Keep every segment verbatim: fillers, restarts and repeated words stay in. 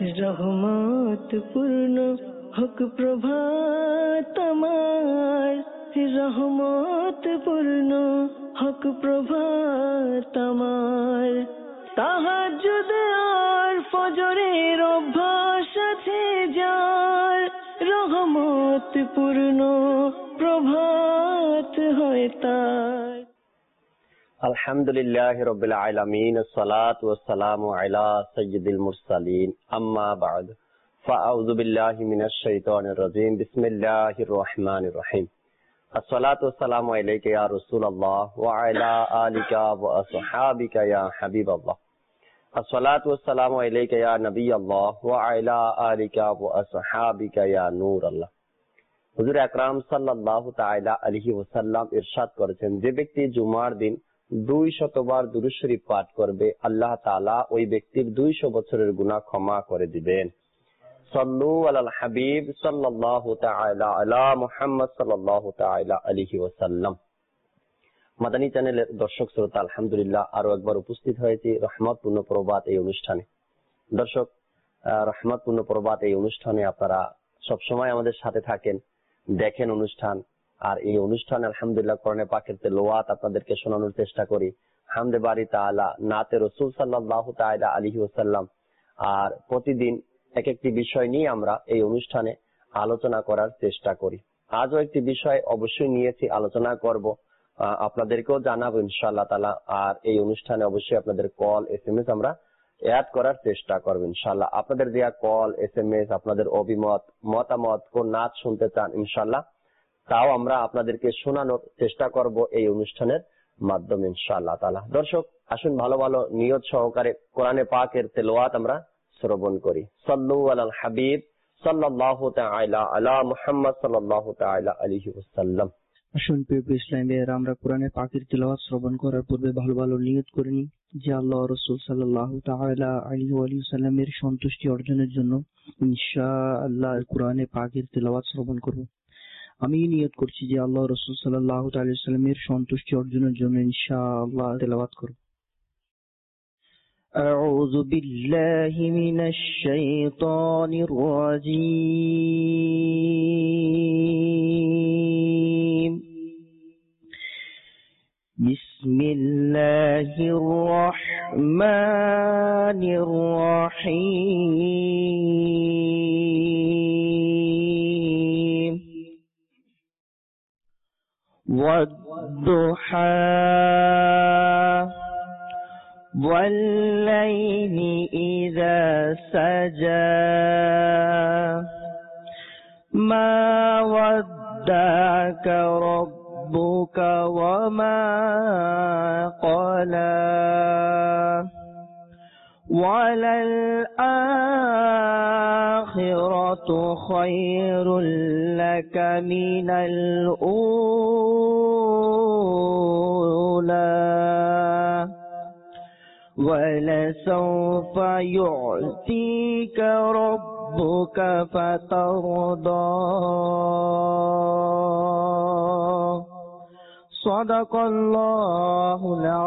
রহমত পূর্ণ হক প্রভাত আমার, রহমত পূর্ণ হক প্রভাত আমার। তাহাজ্জুদ আর ফজরের অভ্যাস আছে যার, রহমত পূর্ণ প্রভাত হয় তার। আলহামদুলিল্লাহি রাব্বিল আলামিন, আসসালাতু ওয়াসসালামু আলা সাইয়্যিদিল মুরসালিন, আম্মা বা'দ, ফাআউযু বিল্লাহি মিনাশ শাইতানির রাজীম, বিসমিল্লাহির রহমানির রহিম। আসসালাতু ওয়াসসালামু আলাইকা ইয়া রাসূলুল্লাহ ওয়া আলা আলিকা ওয়া আসহাবিকা ইয়া হাবিবাল্লাহ। আসসালাতু ওয়াসসালামু আলাইকা ইয়া নবিয়াল্লাহ ওয়া আলা আলিকা ওয়া আসহাবিকা ইয়া নূরাল্লাহ। হুজুর আকরাম সাল্লাল্লাহু তাআলা আলাইহি ওয়াসাল্লাম ইরশাদ করেছেন, যে ব্যক্তি জুমার দিন দুই শতবার দুরূদ শরীফ পাঠ করবে, আল্লাহ তাআলা ওই ব্যক্তির দুইশো বছরের গুনাহ ক্ষমা করে দিবেন। সাল্লু আলাল হাবিব সাল্লাল্লাহু তাআলা আলা মুহাম্মদ সাল্লাল্লাহু তাআলা আলাইহি ওয়াসাল্লাম। মাদানী চ্যানেলের দর্শক শ্রোতা, আলহামদুলিল্লাহ আরো একবার উপস্থিত হয়েছি রহমতপূর্ণ প্রভাত এই অনুষ্ঠানে। দর্শক, রহমতপূর্ণ প্রভাত এই অনুষ্ঠানে আপনারা সবসময় আমাদের সাথে থাকেন, দেখেন অনুষ্ঠান। আর এই অনুষ্ঠান আলহামদুলিল্লাহ কোরআনে পাকের তেলাওয়াত আপনাদেরকে শোনানোর চেষ্টা করি, হামদে বারি তাআলা, নাতে রাসূল সাল্লাল্লাহু তাআলা আলাইহি ওয়াসাল্লাম। আর প্রতিদিন এক একটি বিষয় নিয়ে আমরা এই অনুষ্ঠানে আলোচনা করার চেষ্টা করি। আজও একটি বিষয় অবশ্যই নিয়েছি, আলোচনা করব, আপনাদেরকেও জানাবো ইনশাআল্লাহ তাআলা। আর এই অনুষ্ঠানে অবশ্যই আপনাদের কল এসএমএস আমরা অ্যাড করার চেষ্টা করব ইনশাআল্লাহ। আপনাদের দেয়া কল এসএমএস, আপনাদের অভিমত মতামত, কোন নাচ শুনতে চান ইনশাআল্লাহ, তাও আমরা আপনাদেরকে শোনানোর চেষ্টা করব এই অনুষ্ঠানের মাধ্যমে ইনশাআল্লাহ তাআলা। দর্শক, আসুন ভালো ভালো নিয়ত সহকারে কোরআনে পাকের তেলাওয়াত আমরা শ্রবণ করি। সাল্লু আলাল হাবিব সাল্লাল্লাহু তাআলা আলা মুহাম্মদ সাল্লাল্লাহু তাআলা আলাইহি ওয়াসাল্লাম। আসুন প্রিয় ইসলাম ভাইয়েরা, আমরা কোরআনে পাকের তেলাওয়াত শ্রবণ করার পূর্বে ভালো ভালো নিয়ত করে নিই যে আল্লাহ রাসূল সাল্লাল্লাহু তাআলা আলাইহি ওয়াসাল্লামের সন্তুষ্টি অর্জনের জন্য ইনশাআল্লাহ কোরআনে পাকের তেলাওয়াত শ্রবণ করব। আমি নিয়ত করছি যে আল্লাহ রাসূল সাল্লাল্লাহু তাআলা আলাইহি ওয়াসাল্লামের সন্তুষ্টি অর্জনের জন্য ইনশাআল্লাহ তেলাওয়াত করব। আউযু বিল্লাহি মিনাশ শাইতানির রাজীম। বিসমিল্লাহির রহমানির রহিম। ওয়াদ-দুহা ওয়াল-লাইলি ইযা সাজা মা ওয়াদ্দাকা রাব্বুকা ওয়া মা ক্বালা ওয়ালাল আখিরাতু খায়রুল লাকা মিনাল উলা وَلَسَوْفَ يُعْطِيكَ رَبُّكَ فَتَرْضَى صدق الله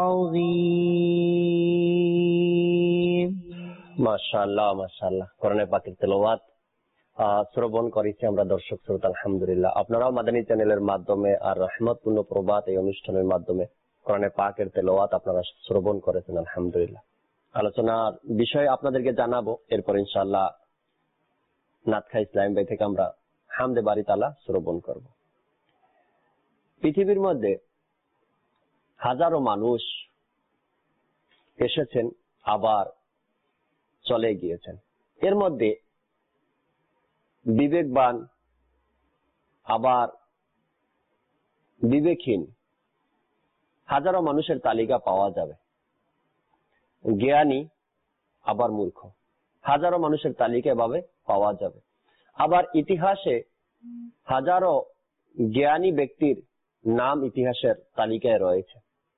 العظيم। মাশাআল্লাহ মাশাআল্লাহ, কোরআনে পাকের তেলাওয়াত শ্রবণ করেছি আমরা দর্শক শ্রোতা, আলহামদুলিল্লাহ। আপনারাও মাদানী চ্যানেলের মাধ্যমে আর রহমতপূর্ণ প্রভাত এই অনুষ্ঠানের মাধ্যমে কোরআনে পাকের তেলাওয়াত আপনারা শ্রবণ করেছেন, আলহামদুলিল্লাহ। আলোচনার বিষয় আপনাদেরকে জানাবো, এরপর ইনশাআল্লাহ নাতখা ইসলাম ভাই থেকে আমরা হামদে বারি তাআলা শ্রবণ করব। পৃথিবীর মধ্যে হাজারো মানুষ এসেছেন, আবার চলে গিয়েছেন। এর মধ্যে বিবেকবান আবার বিবেকহীন হাজারো মানুষের তালিকা পাওয়া যাবে। জ্ঞানী আবার মূর্খ হাজারো মানুষের তালিকা এভাবে পাওয়া যাবে। আবার ইতিহাসে হাজারো জ্ঞানী ব্যক্তির নাম ইতিহাসের তালিকায় রয়েছে।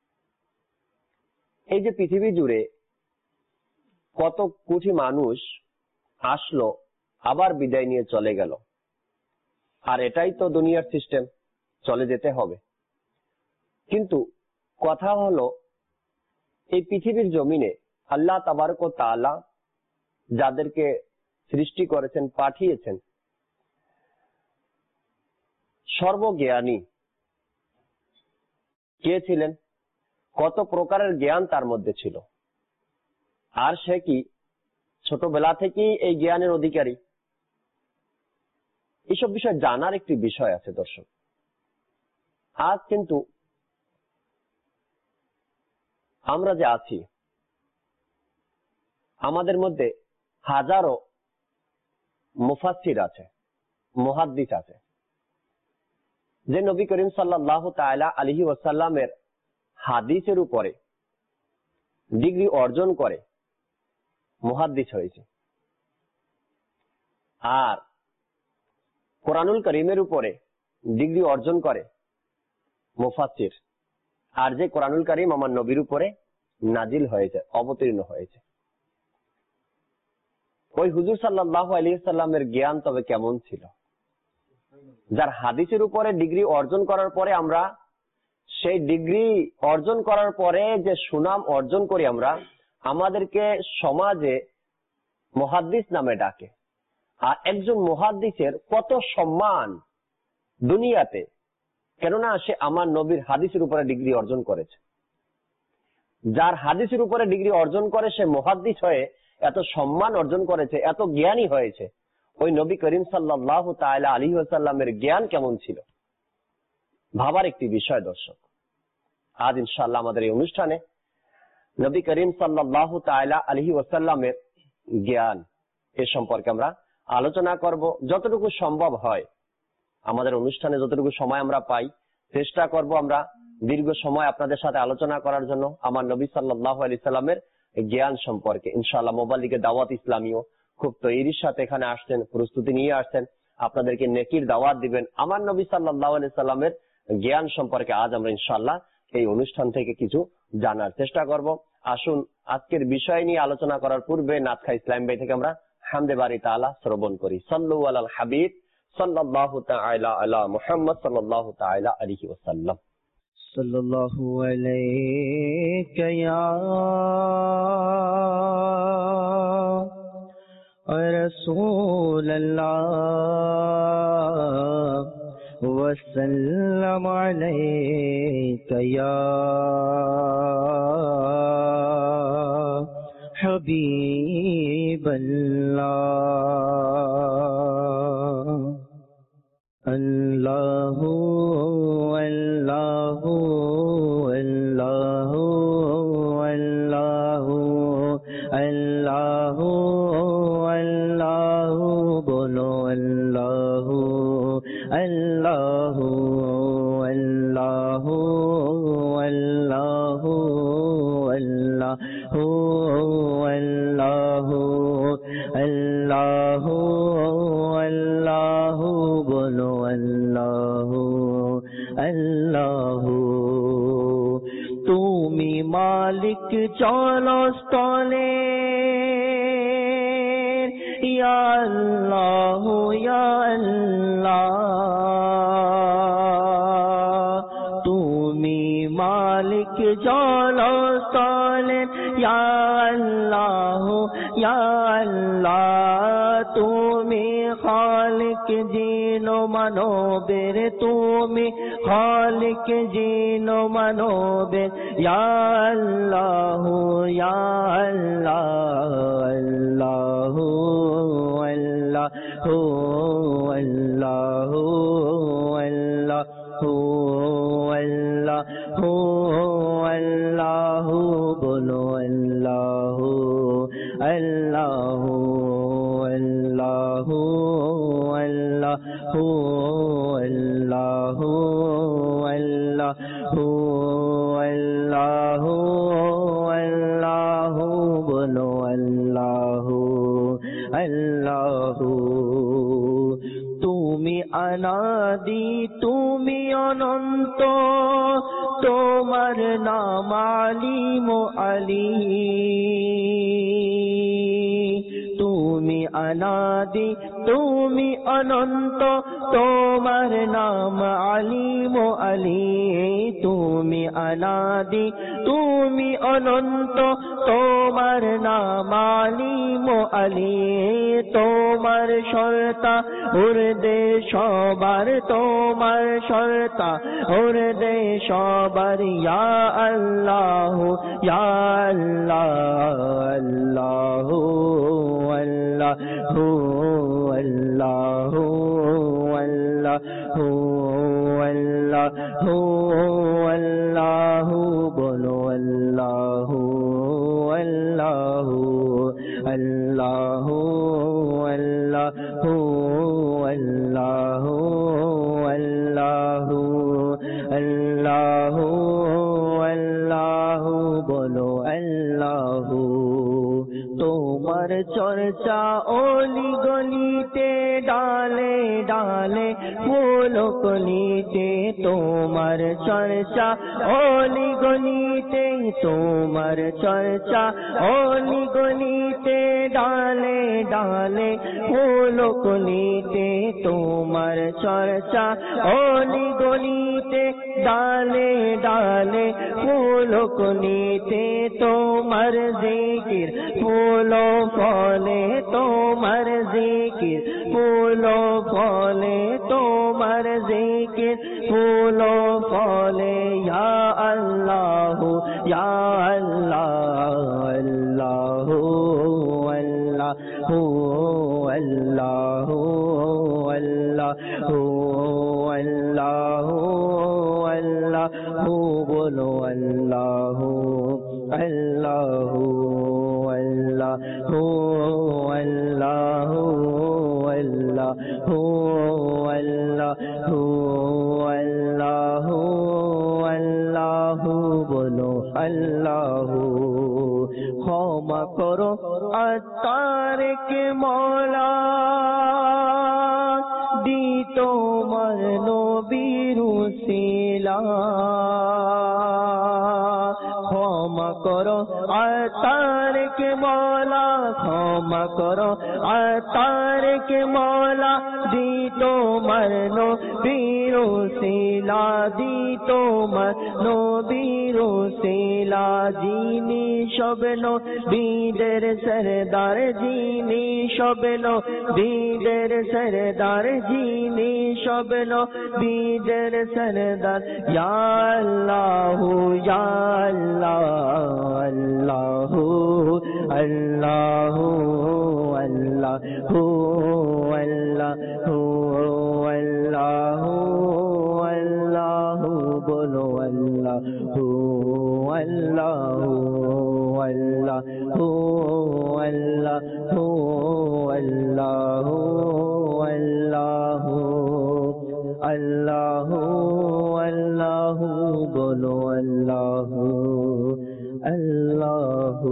এই যে পৃথিবী জুড়ে কত কোটি মানুষ আসলো, আবার বিদায় নিয়ে চলে গেল, আর এটাই তো দুনিয়ার সিস্টেম, চলে যেতে হবে। কিন্তু কথা হলো, এই পৃথিবীর জমিনে আল্লাহ তাবারক ওয়া তাআলা যাদেরকে সৃষ্টি করেছেন, পাঠিয়েছেন। সর্বজ্ঞানী কে ছিলেন, কত প্রকারের জ্ঞান তার মধ্যে ছিল, আর সে কি ছোটবেলা থেকেই এই জ্ঞানের অধিকারী? এইসব বিষয় জানার একটি বিষয় আছে দর্শক। আজ কিন্তু আমরা যে আছি, আমাদের মধ্যে হাজারো মুফাসসির আছে, মুহাদ্দিস আছে, যে নবী করিম সাল্লাল্লাহু তাআলা আলাইহি ওয়াসাল্লামের হাদিসের উপরে ডিগ্রি অর্জন করে মুহাদ্দিস হয়েছে। আর কোরআনুল কারীমের উপরে ডিগ্রি অর্জন করে মুফাসসির। আর যে কোরআনুল কারীম আমার নবীর উপরে নাজিল হয়েছে, অবতীর্ণ হয়েছে, ওই হুজুর সাল্লাল্লাহু আলাইহি ওয়াসাল্লামের জ্ঞান তবে কেমন ছিল? যার হাদিসের উপরে ডিগ্রি অর্জন করার পরে আমরা সেই ডিগ্রি অর্জন করার পরে যে সুনাম অর্জন করি, আমরা আমাদেরকে সমাজে মুহাদ্দিস নামে ডাকে। আর একজন মুহাদ্দিসের কত সম্মান দুনিয়াতে, কেননা সে আমার নবীর হাদিসের উপরে ডিগ্রি অর্জন করেছে। যার হাদিসের উপরে ডিগ্রি অর্জন করে সে মুহাদ্দিস হয়ে এত সম্মান অর্জন করেছে, এত জ্ঞানী হয়েছে, ওই নবী করিম সাল্লাল্লাহু তাআলা আলাইহি ওয়াসাল্লামের জ্ঞান কেমন ছিল? ভাবার একটি বিষয় দর্শক। আজ ইনশাআল্লাহ আমাদের এই অনুষ্ঠানে নবী করিম সাল্লাল্লাহু তাআলা আলাইহি ওয়াসাল্লামের জ্ঞান এ সম্পর্কে আমরা আলোচনা করব। যতটুকু সম্ভব হয় আমাদের অনুষ্ঠানে যতটুকু সময় আমরা পাই, চেষ্টা করব আমরা দীর্ঘ সময় আপনাদের সাথে আলোচনা করার জন্য আমার নবী সাল্লাল্লাহু আলাইহি সাল্লামের জ্ঞান সম্পর্কে। ইনশাআল্লাহ মোবাইল লিগে দাওয়াত ইসলামীও খুব তৈরির সাথে এখানে আসছেন, প্রস্তুতি নিয়ে আসছেন, আপনাদেরকে নেকির দাওয়াত দিবেন আমার নবী সাল্লাল্লাহু আলাইহি সাল্লামের জ্ঞান সম্পর্কে। আজ আমরা ইনশাআল্লাহ এই অনুষ্ঠান থেকে কিছু জানার চেষ্টা করব। আসুন আজকের বিষয় নিয়ে আলোচনা করার পূর্বে নাতখা ইসলাম ভাই থেকে আমরা হামদে বারি তাআলা শ্রবণ করি। সাল্লু আলাল হাবিব সাল্লাল্লাহু তাআলা আলা মুহাম্মদ সাল্লাল্লাহু তাআলা আলাইহি ওয়াসাল্লাম। সাল্লাল্লাহু আলাইকা ইয়া রাসূলুল্লাহ ওয়া সাল্লাম আলাইকা ইয়া হাবিবাল্লাহ। আল্লাহু আল্লাহু আল্লাহু আল্লাহু আল্লাহু আল্লাহু বলো আল্লাহু আল্লাহু আল্লাহু আল্লাহু আল্লাহু আল্লাহু আল্লাহু আল্লাহু বলো আল্লাহু আল্লাহু। তুমি মালিক জলস্থলে, ইয়া আল্লাহ ইয়া আল্লাহ। তুমি মালিক জলস্থলে, ইয়া আল্লাহ ইয়া আল্লাহ। তুমি খালিক জিন ও মানবের, তুমি খালিক জিন ও মানবের, ইয়া আল্লাহ ইয়া আল্লাহ। আল্লাহু আল্লাহু আল্লাহু আল্লাহু আল্লাহু আল্লাহু বলো আল্লাহু আল্লাহু আল্লাহু আল্লাহু আল্লাহু আল্লাহু আল্লাহু আল্লাহু বলো আল্লাহু আল্লাহু। তুমি অনাদি তুমি অনন্ত, তোমার নাম আলিম আলী। তুমি অনাদি তুমি অনন্ত, তোমার নাম আলিম আলী। তুমি অনাদি তুমি অনন্ত, তোমার নাম আলিম আলী। তো তোমার সরতা উর্দে সবার তোমার সরতা উর্দে সবার ইয়া আল্লাহ ইয়া আল্লাহ আল্লাহ আল্লাহ আল্লাহ আল্লাহ আল্লাহ বলো আল্লাহ আল্লাহ আল্লাহ আল্লাহ আল্লাহ আল্লাহ আল্লাহ আল্লাহ বলো আল্লাহ। তোমার চর্চা অলি গলিতে ডালে ডালে ফুল কলিতে তোমার চর্চা অলি গলিতে তোমার চর্চা অলি গলিতে ডালে ডালে ফুল কলিতে তোমার চর্চা অলি গলিতে ডালে ডালে ফুল কলিতে তোমার জিকির ফুল ফলে তোমার জিকির ফুল ফলে তোমার জিকির ফুল ফলে ইয়া আল্লাহ ইয়া আল্লাহ আল্লাহ আল্লাহ আল্লাহ আল্লাহ আল্লাহ আল্লাহ বলো আল্লাহ আল্লাহ আল্লাহ আল্লাহ আল্লাহ আল্লাহ আল্লাহ বলো আল্লাহ। ক্ষমা করো আত্মারকে মওলা দি তোমার নবীর উসিলা ক্ষমা করো আত্মারকে মওলা ক্ষমা করো আত্মারকে মওলা দি তোমার নবীর উসিলা দি তোমার নবীর উসিলা যিনি সব নবীদের সরদার যিনি সব নবীদের সরদার যিনি সব নবীদের সরদার ইয়া আল্লাহ ইয়া আল্লাহ আল্লাহ আল্লাহ আল্লাহ আল্লাহ আল্লাহ বলো আল্লাহ আল্লাহ আল্লাহ আল্লাহ আল্লাহ আল্লাহ আল্লাহ বলো আল্লাহ আল্লাহ।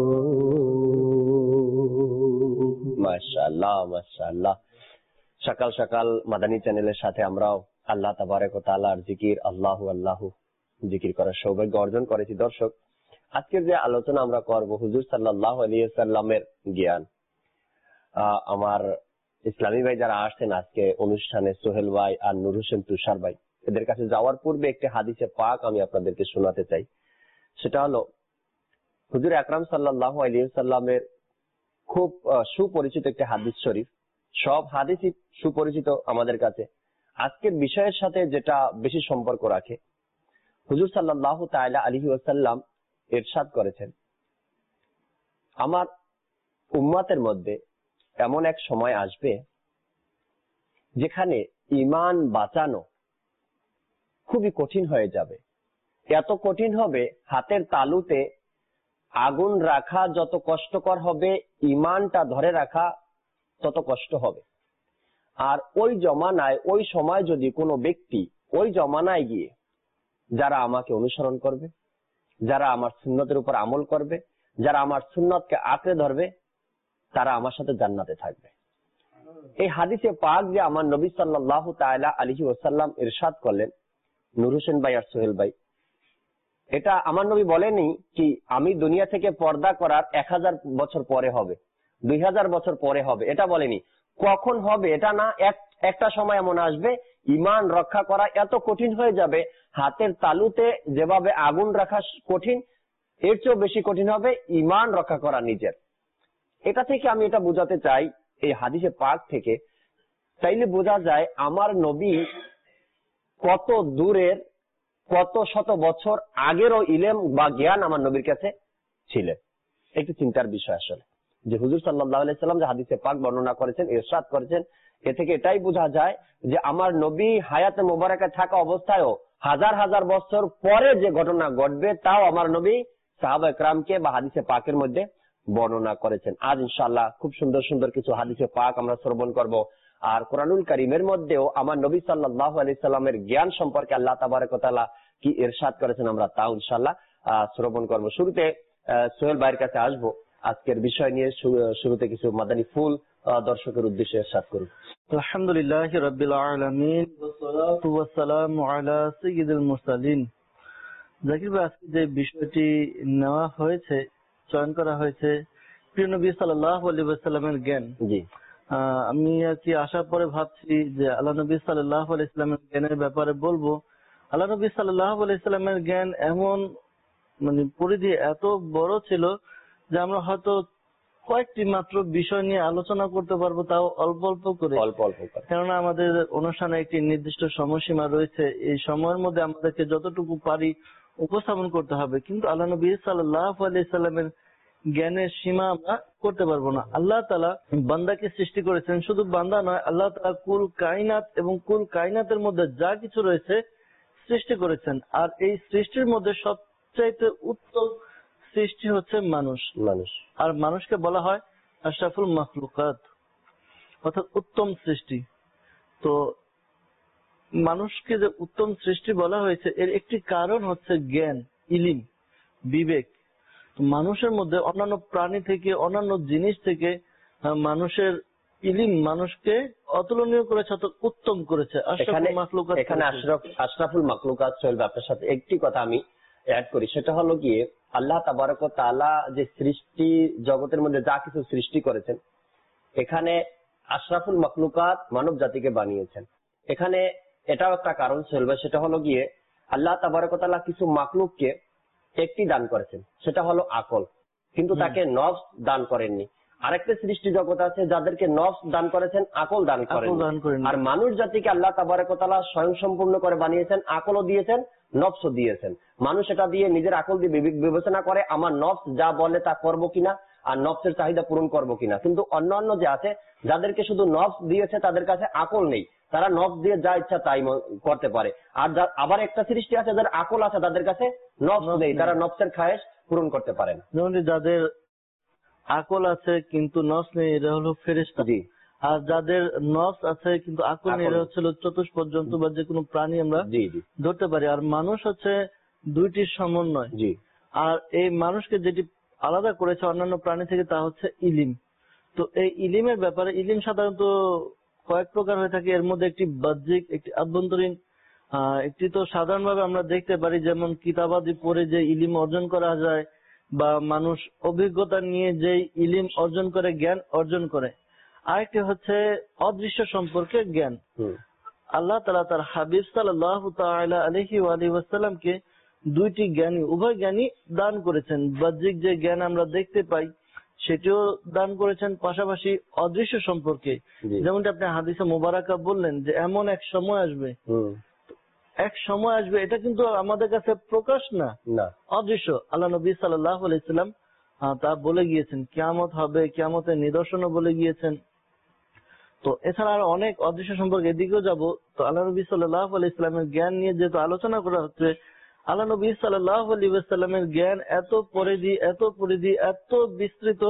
মাশাআল্লাহ মাশাআল্লাহ। সকাল সকাল মাদানী চ্যানেলের সাথে আমরাও আল্লাহ তাবারক ওয়া তাআলার জিকির আল্লাহু আল্লাহু জিকির করার সৌভাগ্য অর্জন করেছি। দর্শক, আজকের যে আলোচনা আমরা করব হুজুর সাল্লাল্লাহু আলাইহি ওয়াসাল্লামের জ্ঞান, আমার ইসলামী ভাই যারা আসছেন আজকে অনুষ্ঠানে, সোহেল ভাই আর নূর হোসেন তুষার ভাই, এদের কাছে যাওয়ার পূর্বে একটি হাদিসে পাক আমি আপনাদেরকে শোনাতে চাই। সেটা হলো হুজুর আকরাম সাল্লাল্লাহু আলাইহি ওয়াসাল্লামের খুব সুপরিচিত একটি হাদিস শরীফ। সব হাদিসই সুপরিচিত আমাদের কাছে। আজকের বিষয়ের সাথে যেটা বেশি সম্পর্ক রাখে, হুজুর সাল্লাল্লাহু তাআলা আলাইহি ওয়াসাল্লাম ইরশাদ করেছেন, আমার উম্মতের মধ্যে এমন এক সময় আসবে যেখানে ঈমান বাঁচানো খুবই কঠিন হয়ে যাবে। এত কঠিন হবে, হাতের তালুতে আগুন রাখা যত কষ্টকর হবে, ঈমানটা ধরে রাখা তত কষ্ট হবে। আর ওই জমানায়, ওই সময় যদি কোনো ব্যক্তি ওই জমানায় গিয়ে যারা আমাকে অনুসরণ করবে, যারা আমার সুন্নতের উপর আমল করবে, যারা আমার সুন্নতকে আঁকড়ে ধরবে, তারা আমার সাথে জান্নাতে থাকবে। এই হাদিসে পাক যে আমার নবী সাল্লাল্লাহু তাআলা আলাইহি ওয়াসাল্লাম ইরশাদ করলেন, নূর হোসেন ভাই আর সোহেল ভাই, এটা আমার নবী বলেনি কি আমি দুনিয়া থেকে পর্দা করার এক হাজার বছর পরে হবে, দুই হাজার বছর পরে হবে, এটা বলেনি। কখন হবে এটা না, এক একটা সময় এমন আসবে ঈমান রক্ষা করা এত কঠিন হয়ে যাবে, হাতের তালুতে যেভাবে আগুন রাখা কঠিন, এর চেয়েও বেশি কঠিন হবে ঈমান রক্ষা করা নিজের। এটা থেকে আমি এটা বোঝাতে চাই, এই হাদিসে পাক থেকে, তাইলে বোঝা যায় আমার নবী কত দূরের, কত শত বছর আগেরও ইলম বা জ্ঞান আমার নবীর কাছে ছিলেন। একটু চিন্তার বিষয় আসলে, যে হুজুর সাল্লাল্লাহু আলাইহি সাল্লাম যে হাদিসে পাক বর্ণনা করেছেন, ইরশাদ করেছেন, এ থেকে এটাই বোঝা যায় যে আমার নবী হায়াতে মোবারকে থাকা অবস্থায়ও হাজার হাজার বছর পরে যে ঘটনা ঘটবে তাও আমার নবী সাহাবা একরামকে বা হাদিসে পাকের মধ্যে বর্ণনা করেছেন। আজ ইনশাআল্লাহ খুব সুন্দর সুন্দর কিছু হাদিসে পাক আমরা শ্রবণ করব। আর কোরআনুল কারীমের মধ্যেও আমার নবী সাল্লাল্লাহু আলাইহি সাল্লামের জ্ঞান সম্পর্কে আল্লাহ তাবারক ওয়া তাআলা কি ইরশাদ করেছেন আমরা তাও ইনশাআল্লাহ শ্রবণ করব। শুরুতে সোহেল ভাইয়ের কাছে আসবো, আজকের বিষয় নিয়ে শুরুতে কিছু মাদানী ফুল দর্শকের উদ্দেশ্যে ইরশাদ করুন। আলহামদুলিল্লাহি রাব্বিল আলামিন ওয়াস সালাতু ওয়াস সালামু আলা সাইয়্যিদিল মুরসালিন। জাকির ভাই, আজকে যে বিষয়টি নেওয়া হয়েছে, চয়ন করা হয়েছে, প্রিয় নবী সাল্লাল্লাহু আলাইহি ওয়াসাল্লামের জ্ঞান। জি, আমি আর কি আসার পরে ভাবছি যে আল্লাহ নবী সাল্লাল্লাহু আলাইহি ওয়াসাল্লামের জ্ঞানের ব্যাপারে বলবো। আল্লাহ নবী সাল্লাল্লাহু আলাইহি ওয়াসাল্লামের জ্ঞান এমন মানে পরিধি এত বড় ছিল যে আমরা হয়তো কয়েকটি মাত্র বিষয় নিয়ে আলোচনা করতে পারবো, তাও অল্প অল্প করে, অল্প অল্প করে, কেননা আমাদের অনুষ্ঠানে একটি নির্দিষ্ট সময়সীমা রয়েছে। এই সময়ের মধ্যে আমাদেরকে যতটুকু পারি উপস্থাপন করতে হবে, কিন্তু আল্লাহ নবী সাল্লাল্লাহু আলাইহি ওয়াসাল্লামের জ্ঞানের সীমা আমরা করতে পারবো না। আল্লাহ তাআলা বান্দাকে সৃষ্টি করেছেন, শুধু বান্দা নয়, আল্লাহ তাআলা কুল কায়নাত এবং কুল কায়নাতের মধ্যে যা কিছু রয়েছে সৃষ্টি করেছেন। আর এই সৃষ্টির মধ্যে সবচাইতে উত্তম সৃষ্টি হচ্ছে মানুষ। মানুষ আর মানুষকে বলা হয় আশরাফুল মাখলুকাত, অর্থাৎ উত্তম সৃষ্টি। তো মানুষকে যে উত্তম সৃষ্টি বলা হয়েছে এর একটি কারণ হচ্ছে জ্ঞান, ইলিম, বিবেক। মানুষের মধ্যে অন্যান্য প্রাণী থেকে, অন্যান্য জিনিস থেকে মানুষের ইলিম মানুষকে অতুলনীয় করেছে, অর্থাৎ উত্তম করেছে। আশরাফুল মাখলুকাত, এখানে আশরাফ আশরাফুল মাখলুকাত চলবে। আপনার সাথে একটি কথা আমি অ্যাড করি, সেটা হলো গিয়ে আল্লাহ তাবারক ওয়া তাআলা যে সৃষ্টি জগতের মধ্যে যা কিছু সৃষ্টি করেছেন, এখানে আশরাফুল মাখলুকাত মানব জাতিকে বানিয়েছেন। এখানে এটাও একটা কারণ চলবে, সেটা হলো গিয়ে আল্লাহ তাবারক ওয়া তাআলা কিছু মাখলুককে একটি দান করেছেন, সেটা হলো আকল, কিন্তু তাকে নফস দান করেননি। আরেকটা সৃষ্টি জগৎ আছে যাদেরকে নফস দান করেছেন, আকল দান করেন। আর মানুষ জাতিকে আল্লাহ তাবারক ওয়া তাআলা স্বয়ং সম্পূর্ণ করে বানিয়েছেন, আকলও দিয়েছেন, নফসও দিয়েছেন। মানুষ এটা দিয়ে নিজের আকল দিয়ে বিবেচনা করে আমার নফস যা বলে তা করবো কিনা, আর নফসের চাহিদা পূরণ করবো কিনা। কিন্তু অন্যান্য যে আছে যাদেরকে শুধু নফস দিয়েছে তাদের কাছে আকল নেই, তারা নফস দিয়ে যা ইচ্ছা তাই করতে পারে। আর আবার একটা সৃষ্টি আছে যাদের আকল আছে, তাদের কাছে নফস নেই, তারা নফসের খায়েশ পূরণ করতে পারে না। যেমন যাদের আকল আছে কিন্তু নফস নেই, এরা হলো ফেরেশতা। জি। আর যাদের নফস আছে কিন্তু আকল নেই, এরা হচ্ছে চতুষ্পদ জন্তু বা যে কোনো প্রাণী আমরা ধরতে পারি। আর মানুষ হচ্ছে দুইটির সমন্বয়। জি। আর এই মানুষকে যেটি আলাদা করেছে অন্যান্য প্রাণী থেকে তা হচ্ছে ইলিম। তো এই ইলিমের ব্যাপারে, ইলিম সাধারণত কয়েক প্রকার হয়ে থাকে। এর মধ্যে একটি বাহ্যিক, একটি আভ্যন্তরীণ। আহ একটি তো সাধারণভাবে আমরা দেখতে পারি, যেমন কিতাবাদি পড়ে যে ইলিম অর্জন করা যায়, বা মানুষ অভিজ্ঞতা নিয়ে যে ইলিম অর্জন করে, জ্ঞান অর্জন করে। আরেকটি হচ্ছে অদৃশ্য সম্পর্কে জ্ঞান। আল্লাহ তাআলা তার হাবিব সাল্লাল্লাহু তাআলা আলাইহি ওয়া আলিহি ওয়াসাল্লামকে দুইটি জ্ঞানী, উভয় জ্ঞানী দান করেছেন। বাহ্যিক যে জ্ঞান আমরা দেখতে পাই সেটিও দান করেছেন, পাশাপাশি অদৃশ্য সম্পর্কে, যেমনটা আপনি হাদিসে মুবারাকা বললেন যে এমন এক সময় আসবে, এক সময় আসবে, এটা কিন্তু আমাদের কাছে প্রকাশ না, অদৃশ্য। আল্লাহ নবী সাল্লাল্লাহু আলাইহি ওয়াসাল্লাম তা বলে গিয়েছেন, কিয়ামত হবে, কিয়ামতের নিদর্শনও বলে গিয়েছেন। তো এছাড়া আরো অনেক অদৃশ্য সম্পর্কে এদিকেও যাব। তো আল্লাহ নবী সাল্লাল্লাহু আলাইহি ওয়াসাল্লামের জ্ঞান নিয়ে যেহেতু আলোচনা করা হচ্ছে, আল্লাহ নবী সাল্লাল্লাহু আলাইহি ওয়াসাল্লামের জ্ঞান এত পরিধি, এত পরিধি, এত বিস্তৃত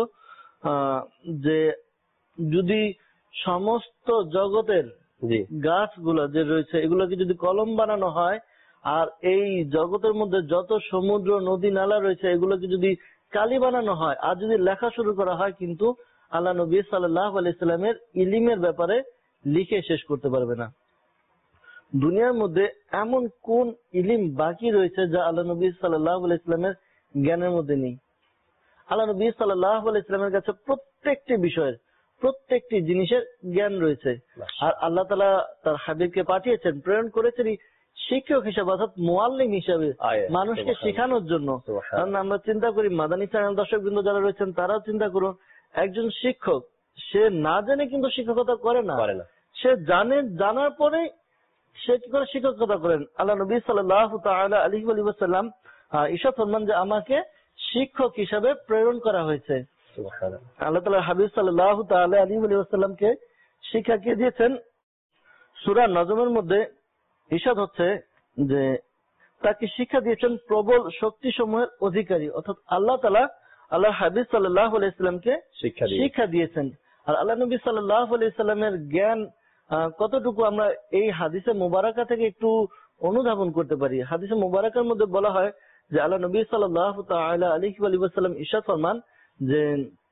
যে যদি সমস্ত জগতের গাছগুলো যে রয়েছে এগুলোকে যদি কলম বানানো হয়, আর এই জগতের মধ্যে যত সমুদ্র, নদী, নালা রয়েছে এগুলোকে যদি কালি বানানো হয়, আর যদি লেখা শুরু করা হয়, কিন্তু আল্লাহ নবী সাল্লাল্লাহু আলাইহি ওয়াসাল্লামের ইলিমের ব্যাপারে লিখে শেষ করতে পারবে না। দুনিয়ার মধ্যে এমন কোন ইলিম বাকি রয়েছে যা আল্লাহ নবী সাল্লাল্লাহু আলাইহি ওয়াসাল্লামের জ্ঞানের মধ্যে নেই? আল্লাহ নবী সাল্লাল্লাহু আলাইহি ওয়াসাল্লামের কাছে প্রত্যেকটি বিষয়ের, প্রত্যেকটি জিনিসের জ্ঞান রয়েছে। আর আল্লাহ তাআলা তার হাবিবকে পাঠিয়েছেন, প্রেরণ করেছেন শিক্ষক হিসাবে, অর্থাৎ মুআল্লিম হিসাবে, মানুষকে শেখানোর জন্য। কারণ আমরা চিন্তা করি, মাদানী চ্যানেল দর্শক বৃন্দ যারা রয়েছেন তারাও চিন্তা করুন, একজন শিক্ষক, সে না জেনে কিন্তু শিক্ষকতা করে না, করে না। সে জানে, জানার পরে সে কি করে শিক্ষকতা করেন। আল্লাহ নবী সাল্লাল্লাহু তাআলা আলাইহি ওয়া সাল্লাম ইরশাদ ফরমান যে আমাকে শিক্ষক হিসাবে প্রেরণ করা হয়েছে। সুবহানাল্লাহ। আল্লাহ তাআলা হাবিব সাল্লাল্লাহু তাআলা আলাইহি ওয়া সাল্লামকে শিক্ষা কে দিয়েছেন? সূরা নজমের মধ্যে ইরশাদ হচ্ছে যে তাকে শিক্ষা দিয়েছেন প্রবল শক্তি সমূহের অধিকারী, অর্থাৎ আল্লাহ তাআলা আল্লাহ হাবিব সাল্লাল্লাহু আলাইহি সাল্লামকে শিক্ষা দিয়ে শিক্ষা দিয়েছেন। আর আল্লাহ নবী সাল্লাল্লাহু আলাইহি সাল্লামের জ্ঞান আহ, কতটুকু আমরা এই হাদিসে মুবারাকা থেকে একটু অনুধাবন করতে পারি। হাদিসে মুবারাকার মধ্যে বলা হয় যে আল্লাহ নবী সাল্লাল্লাহু তাআলা আলাইহি ওয়া সাল্লাম ইরশাদ ফরমান যে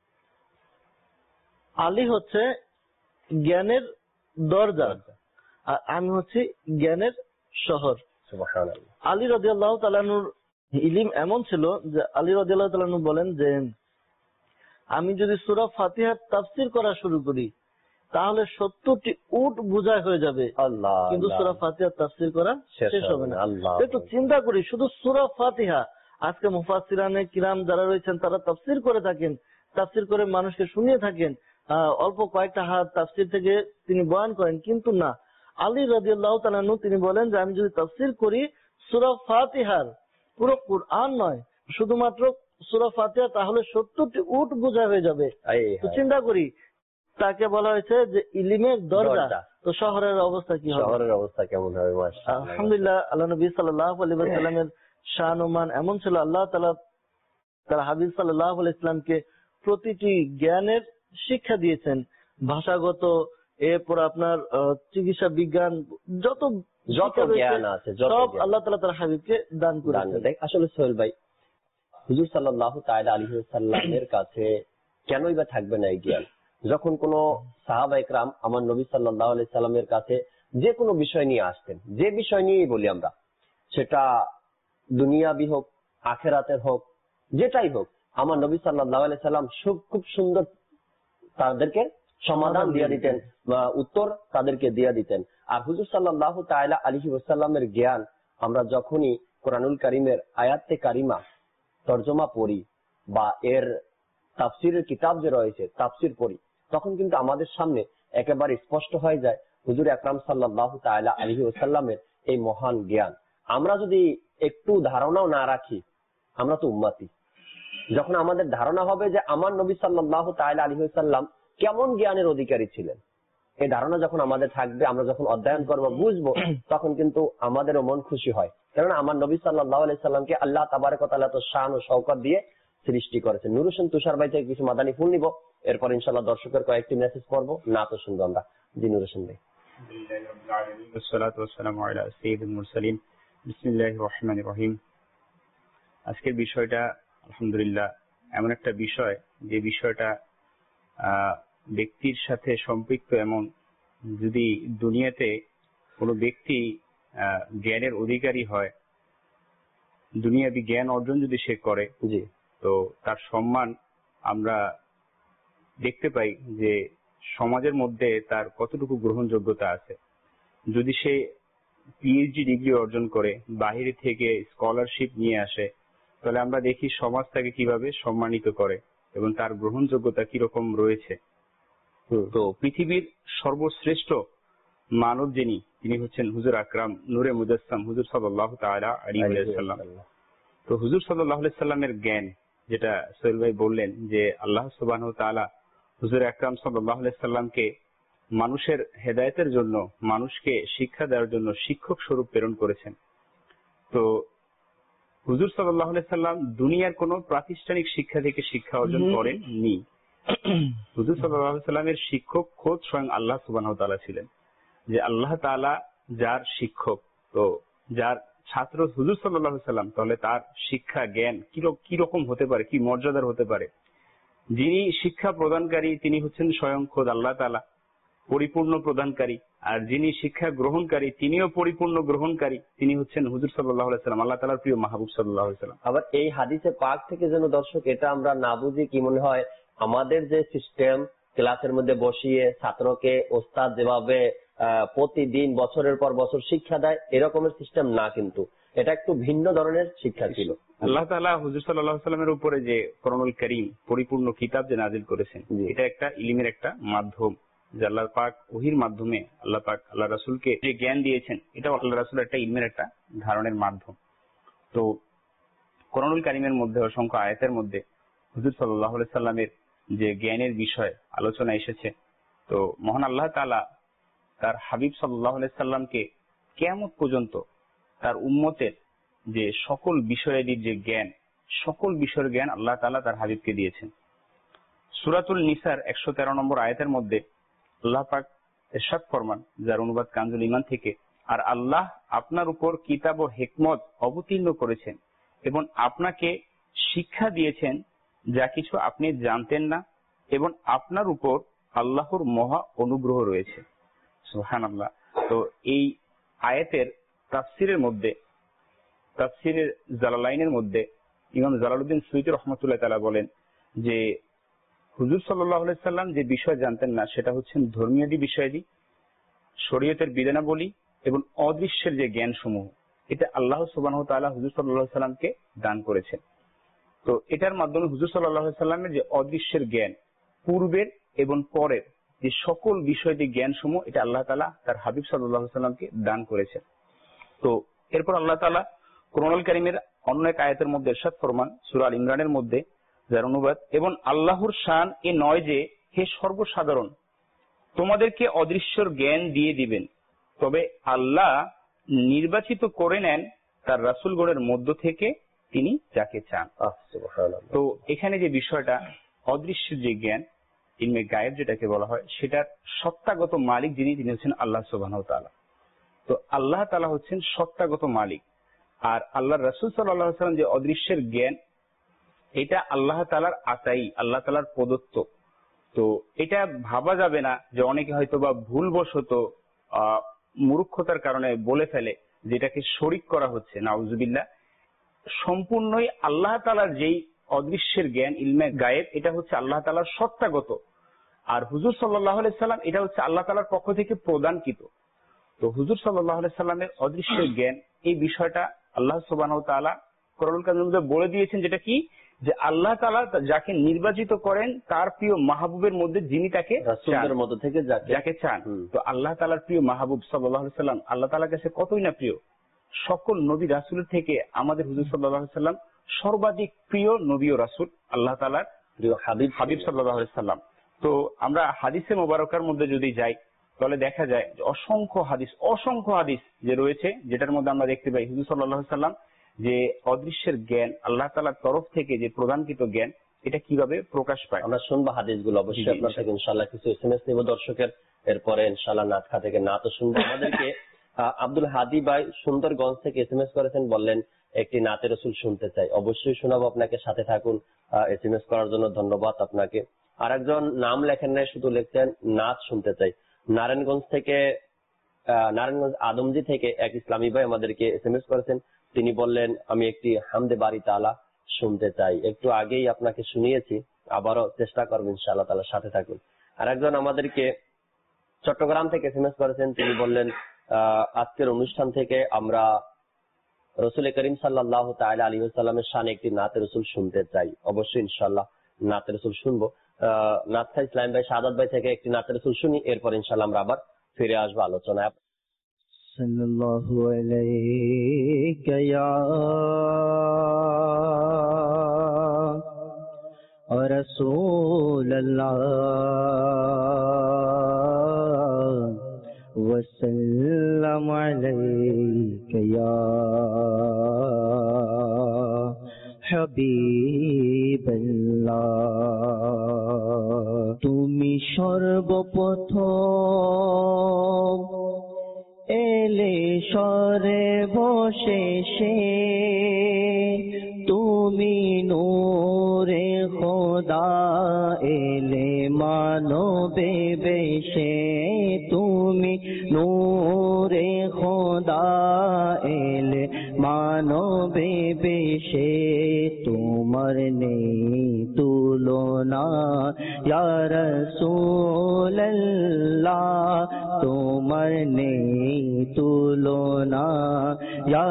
আলী হচ্ছে জ্ঞানের দরজা আর আমি হচ্ছি জ্ঞানের শহর। সুবহানাল্লাহ। আলী রাদিয়াল্লাহু তাআলা আনহুর ইলম এমন ছিল যে আলী রাদিয়াল্লাহু তাআলা আনহু বলেন যে আমি যদি সূরা ফাতিহার তাফসীর করা শুরু করি তাহলে সত্তরটি উট বোঝাই হয়ে যাবে, আল্লাহ, কিন্তু সূরা ফাতিহার তাফসীর করা শেষ হবে না। আল্লাহ, একটু চিন্তা করি, শুধু সূরা ফাতিহা, আজকে মুফাসসিরানে কিরাম যারা রয়েছেন তারা তাফসীর করে থাকেন, তাফসীর করে মানুষকে শুনিয়ে থাকেন, আহ, অল্প কয়েকটা হাত তাফসীর থেকে তিনি বয়ান করেন, কিন্তু না, আলী রাদিয়াল্লাহু তাআলা আনহু তিনি বলেন যে আমি যদি তাফসীর করি সূরা ফাতিহার, পুরো কুরআন নয়, শুধুমাত্র সূরা ফাতিহা, তাহলে সত্তরটি উট বোঝা হয়ে যাবে। তো চিন্তা করি, তাকে বলা হয়েছে যে ইলমের দরজা, তো শহরের অবস্থা কি হবে? শহরের অবস্থা কেমন হবে? মাশাআল্লাহ। আলহামদুলিল্লাহ, আল্লাহ নবী সাল্লাল্লাহু আলাইহি ওয়াসাল্লামের শান ও মান এমন ছিল, আল্লাহ তাআলা তার হাবিব সাল্লাল্লাহু আলাইহি ওয়াসাল্লামকে প্রতিটি জ্ঞানের শিক্ষা দিয়েছেন, ভাষাগত, এরপর আপনার আহ, চিকিৎসা বিজ্ঞান, যত যত জ্ঞান আছে সব আল্লাহ তাআলা তার হাবিবকে দান করেছেন। আসলে সোহেল ভাই, হুজুর সাল্লাল্লাহু তাআলা আলাইহি ওয়াসাল্লামের কাছে কেনই বা থাকবে না এই জ্ঞান? যখন কোন সাহাবা ইকরাম আমার নবী সাল্লাল্লাহু আলাইহি সাল্লামের কাছে যে কোনো বিষয় নিয়ে আসতেন, যে বিষয় নিয়েই বলি আমরা, সেটা দুনিয়াবি হোক আখেরাতের হোক যেটাই হোক, আমার নবী সাল্লাল্লাহু আলাইহি সাল্লাম খুব সুন্দর তাদেরকে সমাধান দিয়ে দিতেন বা উত্তর তাদেরকে দিয়ে দিতেন। আর হুজুর সাল্লাল্লাহু তাআলা আলাইহি ওয়াসাল্লামের জ্ঞান আমরা যখনই কোরআনুল কারীমের আয়াতে কারিমা তরজমা পড়ি বা এর তাফসীরের কিতাব যে রয়েছে তাফসীর পড়ি, তখন কিন্তু আমাদের সামনে একেবারে স্পষ্ট হয়ে যায় হুজুর আকরাম সাল্লাল্লাহু তাআলা আলাইহি ওয়াসাল্লামের এই মহান জ্ঞান। আমরা যদি একটু ধারণাও না রাখি, আমরা তো উম্মতি। যখন আমাদের ধারণা হবে যে আমার নবী সাল্লাল্লাহু তাআলা আলাইহি ওয়াসাল্লাম কেমন জ্ঞানের অধিকারী ছিলেন, এই ধারণা যখন আমাদের থাকবে, আমরা যখন অধ্যয়ন করবো, বুঝবো, তখন কিন্তু আমাদেরও মন খুশি হয়। কারণ আমার নবী সাল্লাল্লাহু আলাইহি সাল্লামকে আল্লাহ তাবারক ওয়া তাআলা তো শান ও শওকত দিয়ে সৃষ্টি করেছেন। নূর হোসেন তুষার ভাই থেকে কিছু মাদানী ফুল নিব, এরপর ইনশাআল্লাহ দর্শকের কয়েকটি মেসেজ পড়বো, না তো শুনবো আমরা। জি নূর হোসেন ভাই। আজকের বিষয়টা আলহামদুলিল্লাহ এমন একটা বিষয় যে বিষয়টা আহ ব্যক্তির সাথে সম্পৃক্ত। এমন যদি দুনিয়াতে কোনো ব্যক্তি আহ জ্ঞানের অধিকারী হয়, দুনিয়াবি জ্ঞান অর্জন যদি সে করে, জি, তো তার সম্মান আমরা দেখতে পাই যে সমাজের মধ্যে তার কতটুকু গ্রহণযোগ্যতা আছে। যদি সে পিএইচডি ডিগ্রি অর্জন করে, বাহিরে থেকে স্কলারশিপ নিয়ে আসে, তাহলে আমরা দেখি সমাজ তাকে কিভাবে সম্মানিত করে এবং তার গ্রহণযোগ্যতা কিরকম রয়েছে। তো পৃথিবীর সর্বশ্রেষ্ঠ মানব যিনি, তিনি হচ্ছেন হুজুর আকরাম নূরে মুজাসসাম হুজুর সাল্লাল্লাহু তাআলা আলাইহি ওয়াসাল্লাম। তো হুজুর সাল্লাল্লাহু আলাইহি সাল্লামের জ্ঞান, যেটা সোহেল ভাই বললেন যে আল্লাহ সুবহানাহু ওয়া তাআলা হুজুর আকরাম সাল্লাল্লাহু আলাইহি সাল্লামকে মানুষের হেদায়েতের জন্য, মানুষকে শিক্ষা দেওয়ার জন্য শিক্ষক স্বরূপ প্রেরণ করেছেন। তো হুজুর সাল্লাল্লাহু আলাইহি সাল্লাম দুনিয়ার কোন প্রাতিষ্ঠানিক শিক্ষা থেকে শিক্ষা অর্জন করেননি। হুজুর সাল্লাল্লাহু আলাইহি সাল্লামের শিক্ষক খোদ স্বয়ং আল্লাহ সুবহানাহু ওয়া তাআলা ছিলেন। যে আল্লাহ তাআলা যার শিক্ষক, তো যার ছাত্র হুজুর সাল্লাল্লাহু আলাইহি সাল্লাম, তাহলে তার শিক্ষা জ্ঞান কি রকম হতে পারে, কি মর্যাদার হতে পারে। যিনি শিক্ষা প্রদানকারী তিনি হচ্ছেন স্বয়ং খোদ আল্লাহ তাআলা, পরিপূর্ণ প্রদানকারী। আর যিনি শিক্ষা গ্রহণকারী তিনিও পরিপূর্ণ গ্রহণকারী, তিনি হচ্ছেন হুজুর সাল্লাল্লাহু আলাইহি সাল্লাম, আল্লাহ তাআলার প্রিয় মাহবুব সাল্লাল্লাহু আলাইহি সাল্লাম। আবার এই হাদিসে পাক থেকে যেন দর্শক এটা আমরা না বুঝি, কি মনে হয় আমাদের যে সিস্টেম, ক্লাসের মধ্যে বসিয়ে ছাত্রকে ওস্তাদ যেভাবে প্রতিদিন বছরের পর বছর শিক্ষা দেয় এরকমের সিস্টেম না, কিন্তু এটা একটু ভিন্ন ধরনের শিক্ষা ছিল। আল্লাহ তাআলা হুজুর সাল্লাল্লাহু আলাইহি ওয়াসাল্লামের উপরে যে কোরআনুল কারীম পরিপূর্ণ কিতাব যে নাজিল করেছেন, এটা একটা ইলমের একটা মাধ্যম, যে আল্লাহ পাক ওহীর মাধ্যমে আল্লাহ পাক আল্লাহ রাসূলকে যে জ্ঞান দিয়েছেন, এটা আল্লাহ রাসূলের একটা ইলমের একটা ধারণের মাধ্যম। তো কোরআনুল কারীমের মধ্যে অসংখ্য আয়াতের মধ্যে হুজুর সাল্লাল্লাহু আলাইহি সাল্লামের যে জ্ঞানের বিষয় আলোচনা এসেছে। তো মহান আল্লাহ তাআলা তার হাবিব সাল্লাল্লাহু আলাইহি সাল্লামকে কিয়ামত পর্যন্ত তার উম্মতের যে সকল বিষয়াদির যে জ্ঞান, সকল বিষয়ের জ্ঞান আল্লাহ তাআলা তার হাবিবকে দিয়েছেন। সূরাতুল নিসার একশো তেরো নম্বর আয়াতের মধ্যে আল্লাহ পাক ইরশাদ ফরমান, যার অনুবাদ কানজুল ঈমান থেকে, আর আল্লাহ আপনার উপর কিতাব ও হিকমত অবতীর্ণ করেছেন এবং আপনাকে শিক্ষা দিয়েছেন যা কিছু আপনি জানতেন না, এবং আপনার উপর আল্লাহর মহা অনুগ্রহ রয়েছে। সুবহানাল্লাহ। তো এই আয়াতের তাফসিরের মধ্যে, তাফসিরের জালালাইনের মধ্যে ইমাম জালালউদ্দিন সুয়ুতী রাহমাতুল্লাহ তাআলা বলেন যে হুজুর সাল্লাল্লাহু আলাইহি সাল্লাম যে বিষয় জানতেন না সেটা হচ্ছেন ধর্মীয় বিষয়াদি, শরীয়তের বিধানাবলী এবং অদৃশ্যের যে জ্ঞান সমূহ, এটা আল্লাহ সুবহানাহু ওয়া তাআলা হুজুর সাল্লাল্লাহু আলাইহি সাল্লামকে দান করেছেন। তো এটার মাধ্যমে হুজুর সাল্লাল্লাহু আলাইহি সাল্লামের যে অদৃশ্যের জ্ঞান, পূর্বের এবং পরের যে সকল বিষয়টি জ্ঞান সমূহ, এটা আল্লাহ তাআলা তার হাবিব সাল্লাল্লাহু আলাইহি সাল্লামকে দান করেছেন। তো এরপর আল্লাহ তাআলা কোরআনুল কারীমের অন্য এক আয়াতের মধ্যে ইরশাদ ফরমান, সূরা আল ইমরানের মধ্যে, যার অনুবাদ, এবং আল্লাহর শান এ নয় যে হে সর্বসাধারণ তোমাদেরকে অদৃশ্যর জ্ঞান দিয়ে দিবেন, তবে আল্লাহ নির্বাচিত করে নেন তার রাসূলগণের মধ্য থেকে তিনি যাকে চান। তো এখানে যে বিষয়টা অদৃশ্যের যে জ্ঞান, ইলমে গায়েব যেটাকে বলা হয়, সেটার সত্তাগত মালিক যিনি, তিনি হচ্ছেন আল্লাহ সুবহানাহু ওয়া তাআলা। তো আল্লাহ তাআলা হচ্ছেন সত্তাগত মালিক, আর আল্লাহর রাসূল সাল্লাল্লাহু আলাইহি ওয়াসাল্লাম যে অদৃশ্যের জ্ঞান, এটা আল্লাহ তাআলার আতাই, আল্লাহ তাআলার প্রদত্ত। তো এটা ভাবা যাবে না যে অনেকে হয়তো বা ভুলবশত আহ মূর্খতার কারণে বলে ফেলে যেটাকে শরীক করা হচ্ছে, নাউজুবিল্লাহ। সম্পূর্ণই আল্লাহ তাআলার যেই অদৃশ্যের জ্ঞান, ইলমে গায়েব, এটা হচ্ছে আল্লাহ তাআলার সত্তাগত, আর হুজুর সাল্লাল্লাহু আলাইহি সাল্লাম এটা হচ্ছে আল্লাহ তাআলার পক্ষ থেকে প্রদানকৃত। তো হুজুর সাল্লাল্লাহু আলাইহি সাল্লামের অদৃশ্যের জ্ঞান, এই বিষয়টা আল্লাহ সুবহানাহু ওয়া তাআলা কোরআনুল কারীমের মধ্যে বলে দিয়েছেন, যেটা কি, যে আল্লাহ তাআলা যাকে নির্বাচিত করেন তার প্রিয় মাহবুবের মধ্যে যিনি তাকে রাসূলদের মধ্য থেকে যাকে চান। তো আল্লাহ তাআলার প্রিয় মাহবুব সাল্লাল্লাহু আলাইহি সাল্লাম আল্লাহ তাআলার কাছে কতই না প্রিয়। সকল নবী রাসূলের থেকে আমাদের হুজুর সাল্লাল্লাহু আলাইহি সাল্লাম সর্বাধিক প্রিয় নবী ও রাসূল, আল্লাহ তাআলার প্রিয় হাবিব হাবিব সাল্লাল্লাহু আলাইহি সাল্লাম। তো আমরা হাদিসে মোবারকার মধ্যে যদি যাই তাহলে দেখা যায় যে অসংখ্য হাদিস অসংখ্য হাদিস যে রয়েছে, যেটার মধ্যে আমরা দেখতে পাই হুজুর সাল্লাল্লাহু আলাইহি সাল্লাম যে অদৃশ্যের জ্ঞান, আল্লাহ তাআলার তরফ থেকে যে প্রদানকৃত জ্ঞান, এটা কিভাবে প্রকাশ পায়। আমরা শুনবো হাদিসগুলো, অবশ্যই আপনার থেকে ইনশাআল্লাহ কিছু এসএমএস নেব দর্শকের, এরপরে ইনশাআল্লাহ নাতখা থেকে নাতও শুনবো। আমাদেরকে আব্দুল হাদি ভাই সুন্দরগঞ্জ থেকে এসএমএস করেছেন, বললেন একটি নাতে রাসূল শুনতে চাই। অবশ্যই শোনাবো, আপনাকে সাথে থাকুন। এসএমএস করার জন্য ধন্যবাদ আপনাকে। আরেকজন নাম লেখেন নাই, শুধু লিখছেন নাত শুনতে চাই। নারায়ণগঞ্জ থেকে, নারায়ণগঞ্জ আদমজি থেকে এক ইসলামী ভাই আমাদেরকে এসএমএস করেছেন, তিনি বললেন আমি একটি হামদে বারি তাআলা শুনতে চাই। একটু আগেই আপনাকে শুনিয়েছি, আবারও চেষ্টা করবেন ইনশাআল্লাহ তাআলা, সাথে থাকুন। আরেকজন আমাদেরকে চট্টগ্রাম থেকে এসএমএস করেছেন, তিনি বললেন আজকের অনুষ্ঠান থেকে আমরা রাসূল করিম সাল্লাল্লাহু তাআলা আলাইহি ওয়াসাল্লামের শানে একটি নাতে রাসূল শুনতে চাই। অবশ্যই ইনশাআল্লাহ নাতে রাসূল শুনবো। নাতখা ইসলাম ভাই, শাহাদাত ভাই থেকে একটি নাতে রাসূল শুনি, এরপর ইনশাআল্লাহ আমরা আবার ফিরে আসবো আলোচনায়। সাল্লাল্লাহু আলাইকা ইয়া রাসূলুল্লাহ ওয়া সাল্লামু আলাইকা ইয়া হাবিবাল্লাহ। তুমি সর্বপ্রথম এলে সরে বশেষে, তুমি নূরে খোদা এলে মানবে বেশে, তুমি নূরে খোদা এলে মানবে বেশে, তোমার নেই তুলনা ইয়া রাসূলুল্লাহ তোমার নেই তুলনা ইয়া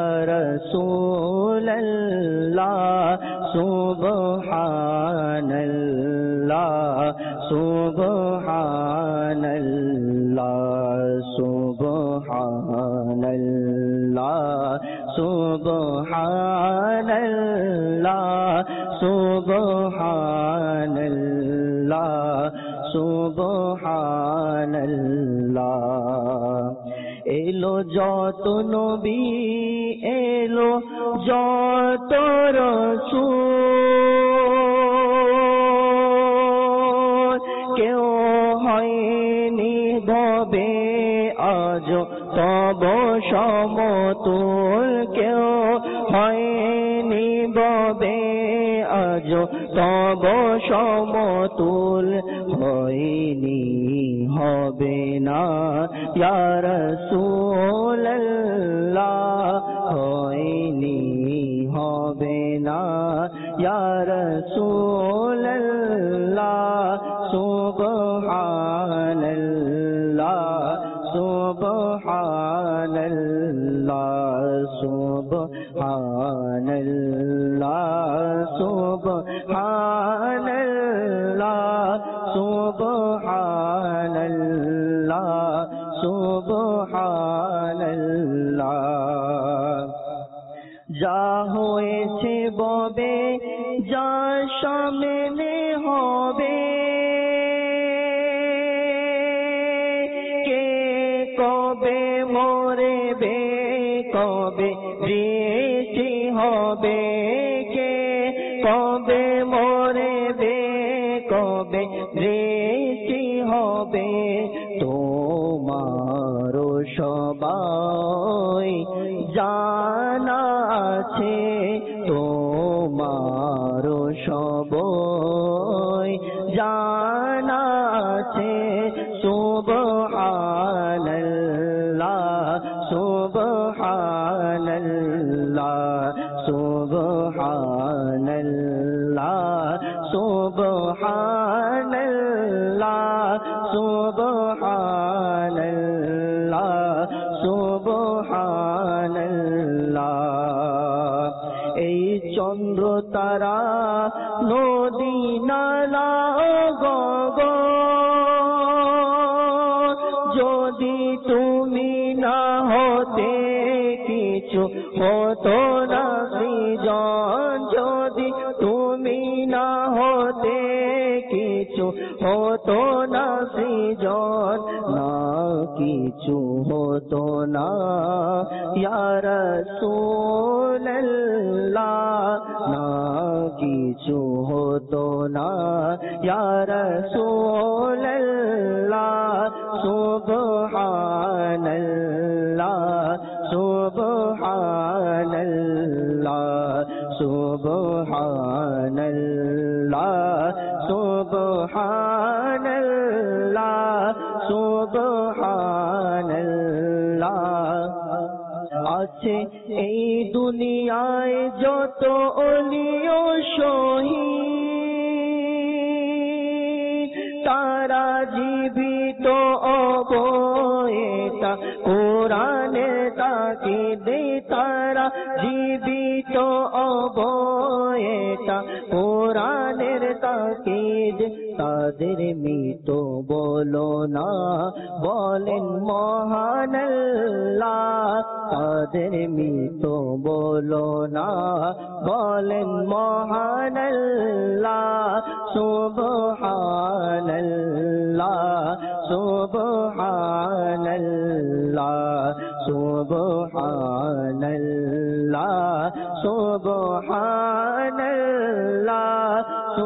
রাসূলুল্লাহ সুবহানাল্লাহ সুবহানাল্লাহ সুবহানাল্লাহ সুবহানাল্লাহ সুবহানাল্লাহ সুবহানাল্লাহ এলো যত নবী এলো যত রাসূল কেউ হয়নি ভবে আজ তব সমতুল কেউ হয়নি ভবে আজ তব সমতুল হয়নি হবে না ইয়া রাসূলুল্লাহ হয়নি হবে না ইয়া রাসূলুল্লাহ সুবহানাল্লাহ সুবহানাল্লাহ সুবহানাল্লাহ সুবহানাল্লাহ সুবহানাল্লাহ সুবহানাল্লাহ যা হয়েছে ববে যা সামনে হবে কে কবে মরবে কবে বৃষ্টি হবে কে কবে মরবে কবে বৃষ্টি হবে তোমারও সবাই জানা আছে তোমারও সবাই জানা আছে সুবহানাল্লাহ সুবহানাল্লাহ সুবহানাল্লাহ সুবহানাল্লাহ সুবহানাল্লাহ সুবহানাল্লাহ এই চন্দ্র তারা নদী নালা গগন যদি তুমি না হতে কিছু হতো না সৃজন যদি তুমি না হতে কিছু হতো না সৃজন না কিছু হতো না ইয়া রাসূলুল্লাহ না কিছু হতো না ইয়া রাসূলুল্লাহ সুবহানাল্লাহ সুবহানাল্লাহ সুবহানাল্লাহ সুবহানাল্লাহ সুবহানাল্লাহ আছে এই দুনিয়ায় যত ওলি ও শহীদ তারা জীবিত অবয়েতা কোরআনে তাকিদে তারা জীবিত অবয়েতা কোরআনের তাকিদ তাদের মৃত বলো না বলেন মহান আল্লাহ তাদের মৃত বলো না বলেন মহান আল্লাহ সুবহানাল্লাহ সুবহানাল্লাহ সুবহানাল্লাহ সুবহানাল্লাহ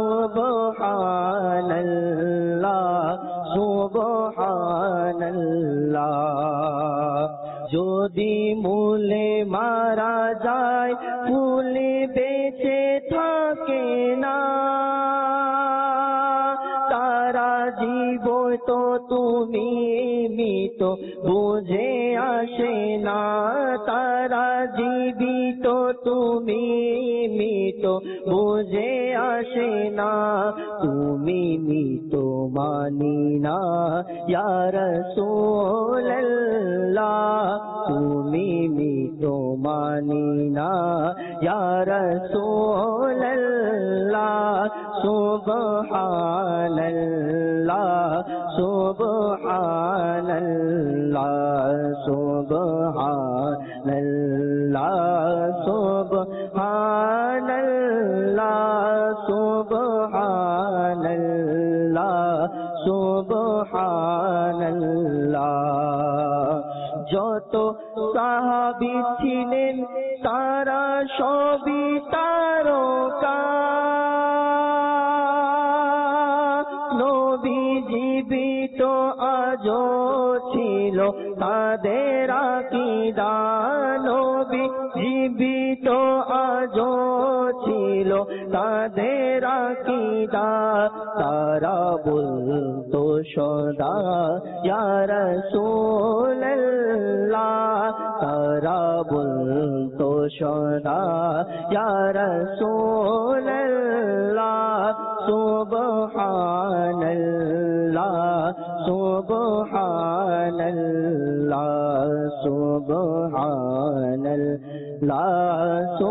সুবহানাল্লাহ সুবহানাল্লাহ যদি মূলে মারা যায় ফুলে বেঁচে থাকে না তারা জীব তো তুমি মৃত বুঝে আসে না, তারা জীবিত তুমি মৃত বুঝে আসে না, তুমি মৃত মানি না ইয়া রাসূলুল্লাহ, তুমি মৃত মানি না ইয়া রাসূলুল্লাহ। সুবহানাল্লাহ সুবহানাল্লাহ সুবহানাল্লাহ সুবহানাল্লাহ সুবহানাল্লাহ সুবহানাল্লাহ। যত সাহাবী ছিলেন তারা সবই তারকা, নবী জীবিত আজও ছিল তাদের আকীদা, নবী জীবিত আজও ছিল তাদের আকীদা, তারা বলতো সদা ইয়া রাসূলুল্লাহ, তারা বলতো সদা ইয়া রাসূলুল্লাহ। সুবহানাল্লাহ সুবহানাল্লাহ সুবহানাল্লাহ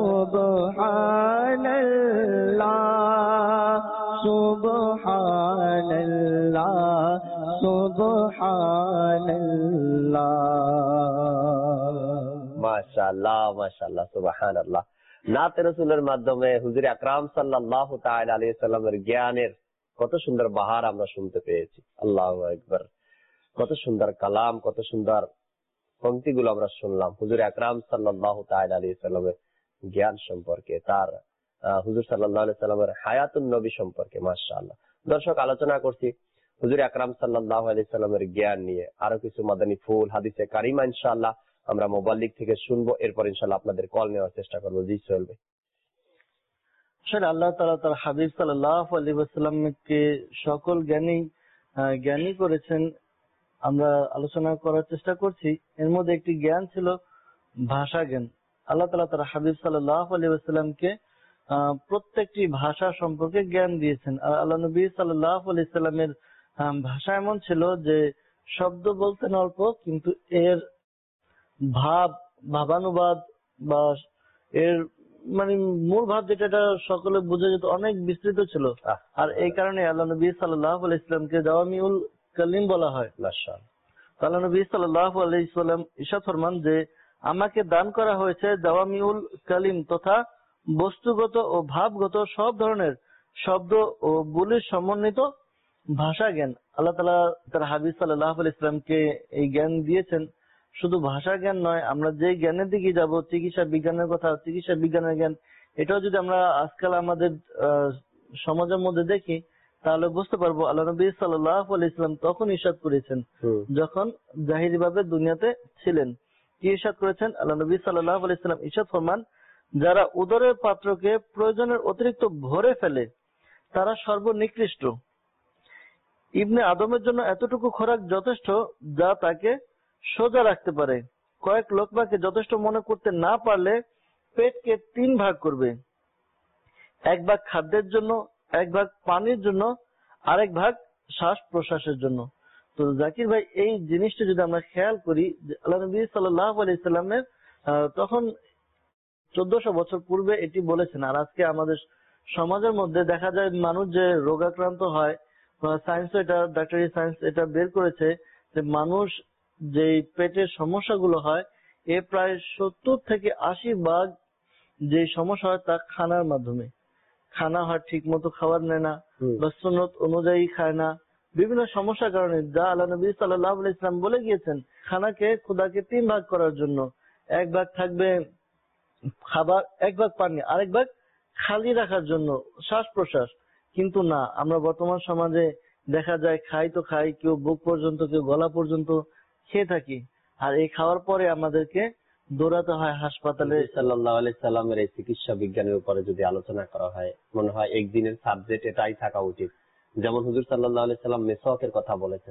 সুবহানাল্লাহ সুবহানাল্লাহ সুবহানাল্লাহ। মাশাআল্লাহ মাশাআল্লাহ সুবহানাল্লাহ। নাতে রাসূলের মাধ্যমে হুজুর আকরাম সাল্লাল্লাহু তাআলা আলাইহি সাল্লামের জ্ঞানের কত সুন্দর বাহার আমরা শুনতে পেয়েছি। আল্লাহু আকবার। কত সুন্দর কালাম, কত সুন্দর পংক্তিগুলো আমরা শুনলাম হুজুর আকরাম সাল্লাল্লাহু তাআলা আলাইহি সাল্লামের জ্ঞান সম্পর্কে, তার হুজুর সাল্লাল্লাহু আলাইহি সাল্লামের হায়াতুন নবী সম্পর্কে। মাশাআল্লাহ। দর্শক, আলোচনা করছি হুজুর আকরাম সাল্লাল্লাহু আলাইহি সাল্লামের জ্ঞান নিয়ে। আরো কিছু মাদানী ফুল হাদিসে কারিমা ইনশাআল্লাহ আমরা মোবাল্লিগ থেকে শুনবো, এরপর ইনশাআল্লাহ আপনাদের কল নেওয়ার চেষ্টা করবো। জি চলবে। আসলে আল্লাহ তাআলা তার হাবিব সাল্লাল্লাহু আলাইহি ওয়াসাল্লামকে সকল জ্ঞানী জ্ঞানী করেছেন। আমরা আলোচনা করার চেষ্টা করছি, এর মধ্যে একটি জ্ঞান ছিল ভাষা জ্ঞান। আল্লাহ তাআলা তার হাবিব সাল্লাল্লাহু আলাইহি ওয়াসাল্লামকে প্রত্যেকটি ভাষা সম্পর্কে জ্ঞান দিয়েছেন। আর আল্লাহ নবী সাল্লাল্লাহু আলাইহি সাল্লামের ভাষা এমন ছিল যে শব্দ বলতেন অল্প, কিন্তু এর ভাব ভাবানুবাদ বা এর মানে মূল ভাব যেটা এটা সকলে বুঝে যেত, অনেক বিস্তৃত ছিল। আর এই কারণে আল্লাহ নবী সাল্লাল্লাহু আলাইহি সাল্লামকে জাওয়ামিউল কালিম বলা হয়। আল্লাহ নবী সাল্লাল্লাহু আলাইহি সাল্লাম ইরশাদ ফরমান যে আমাকে দান করা হয়েছে জাওয়ামিউল কালিম তথা বস্তুগত ও ভাবগত সব ধরনের শব্দ ও বলির সমন্বিত ভাষা জ্ঞান। আল্লাহ তাআলা তার হাবিব সাল্লাল্লাহু আলাইহি সাল্লামকে এই জ্ঞান দিয়েছেন। শুধু ভাষা জ্ঞান নয়, আমরা যে জ্ঞানের দিকে যাব, চিকিৎসা বিজ্ঞানের কথা, চিকিৎসা বিজ্ঞানের জ্ঞান, এটাও যদি আমরা আজকাল আমাদের সমাজের মধ্যে দেখি তাহলে বুঝতে পারবো আল্লাহ নবী সাল্লাল্লাহু আলাইহি সাল্লাম তখন ইরশাদ করেছেন যখন জাহিরি ভাবে দুনিয়াতে ছিলেন। কি ইরশাদ করেছেন? আল্লাহ নবী সাল্লাল্লাহু আলাইহি সাল্লাম ইরশাদ ফরমান, যারা উদরের পাত্রকে প্রয়োজনের অতিরিক্ত ভরে ফেলে তারা সর্বনিকৃষ্ট। ইবনে আদমের জন্য এতটুকু খোরাক যথেষ্ট যা তাকে সোজা রাখতে পারে। কয়েক লোকমাকে যথেষ্ট মনে করতে না পারলে পেটকে তিন ভাগ করবে, এক ভাগ খাদ্যের জন্য, এক ভাগ পানির জন্য, আরেক ভাগ শ্বাস প্রশ্বাসের জন্য। তো জাকির ভাই, এই জিনিসটা যদি আমরা খেয়াল করি, আল্লাহ নবী সাল্লাল্লাহু আলাইহি সাল্লামের তখন চোদ্দশো বছর পূর্বে এটি বলেছেন। আর আজকে আমাদের সমাজের মধ্যে দেখা যায় মানুষ যে রোগাক্রান্ত হয়, সায়েন্স এটা ডাক্তারি সায়েন্স এটা বের করেছে যে মানুষ যে পেটের সমস্যাগুলো হয় এ প্রায় সত্তর থেকে আশি ভাগ যে সমস্যা হয় তা খানার মাধ্যমে। খানা হয় ঠিক মতো খাবার নেয় না, বা সুন্নত অনুযায়ী খায় না, বিভিন্ন সমস্যার কারণে, যা আল্লাহ নবী সাল্লাল্লাহু আলাইহি সাল্লাম বলে গিয়েছেন খানাকে খোদাকে তিন ভাগ করার জন্য। এক ভাগ থাকবে খাবার, এক ভাগ পানি, আরেক ভাগ খালি রাখার জন্য শ্বাস প্রশ্বাস। কিন্তু না, আমরা বর্তমান সমাজে দেখা যায় খাই তো খাই, কেউ বুক পর্যন্ত, কেউ গলা পর্যন্ত খেয়ে থাকি। আর এই খাওয়ার পরে আমাদেরকে দৌড়াতে হয় হাসপাতালে। সাল্লাল্লাহু আলাইহি সাল্লামের এই চিকিৎসা বিজ্ঞানের উপরে যদি আলোচনা করা হয়, মনে হয় একদিনের সাবজেক্ট এটাই থাকা উচিত। যেমন হুজুর সাল্লাল্লাহু আলাইহি সাল্লাম মেসওয়াকের কথা বলেছেন,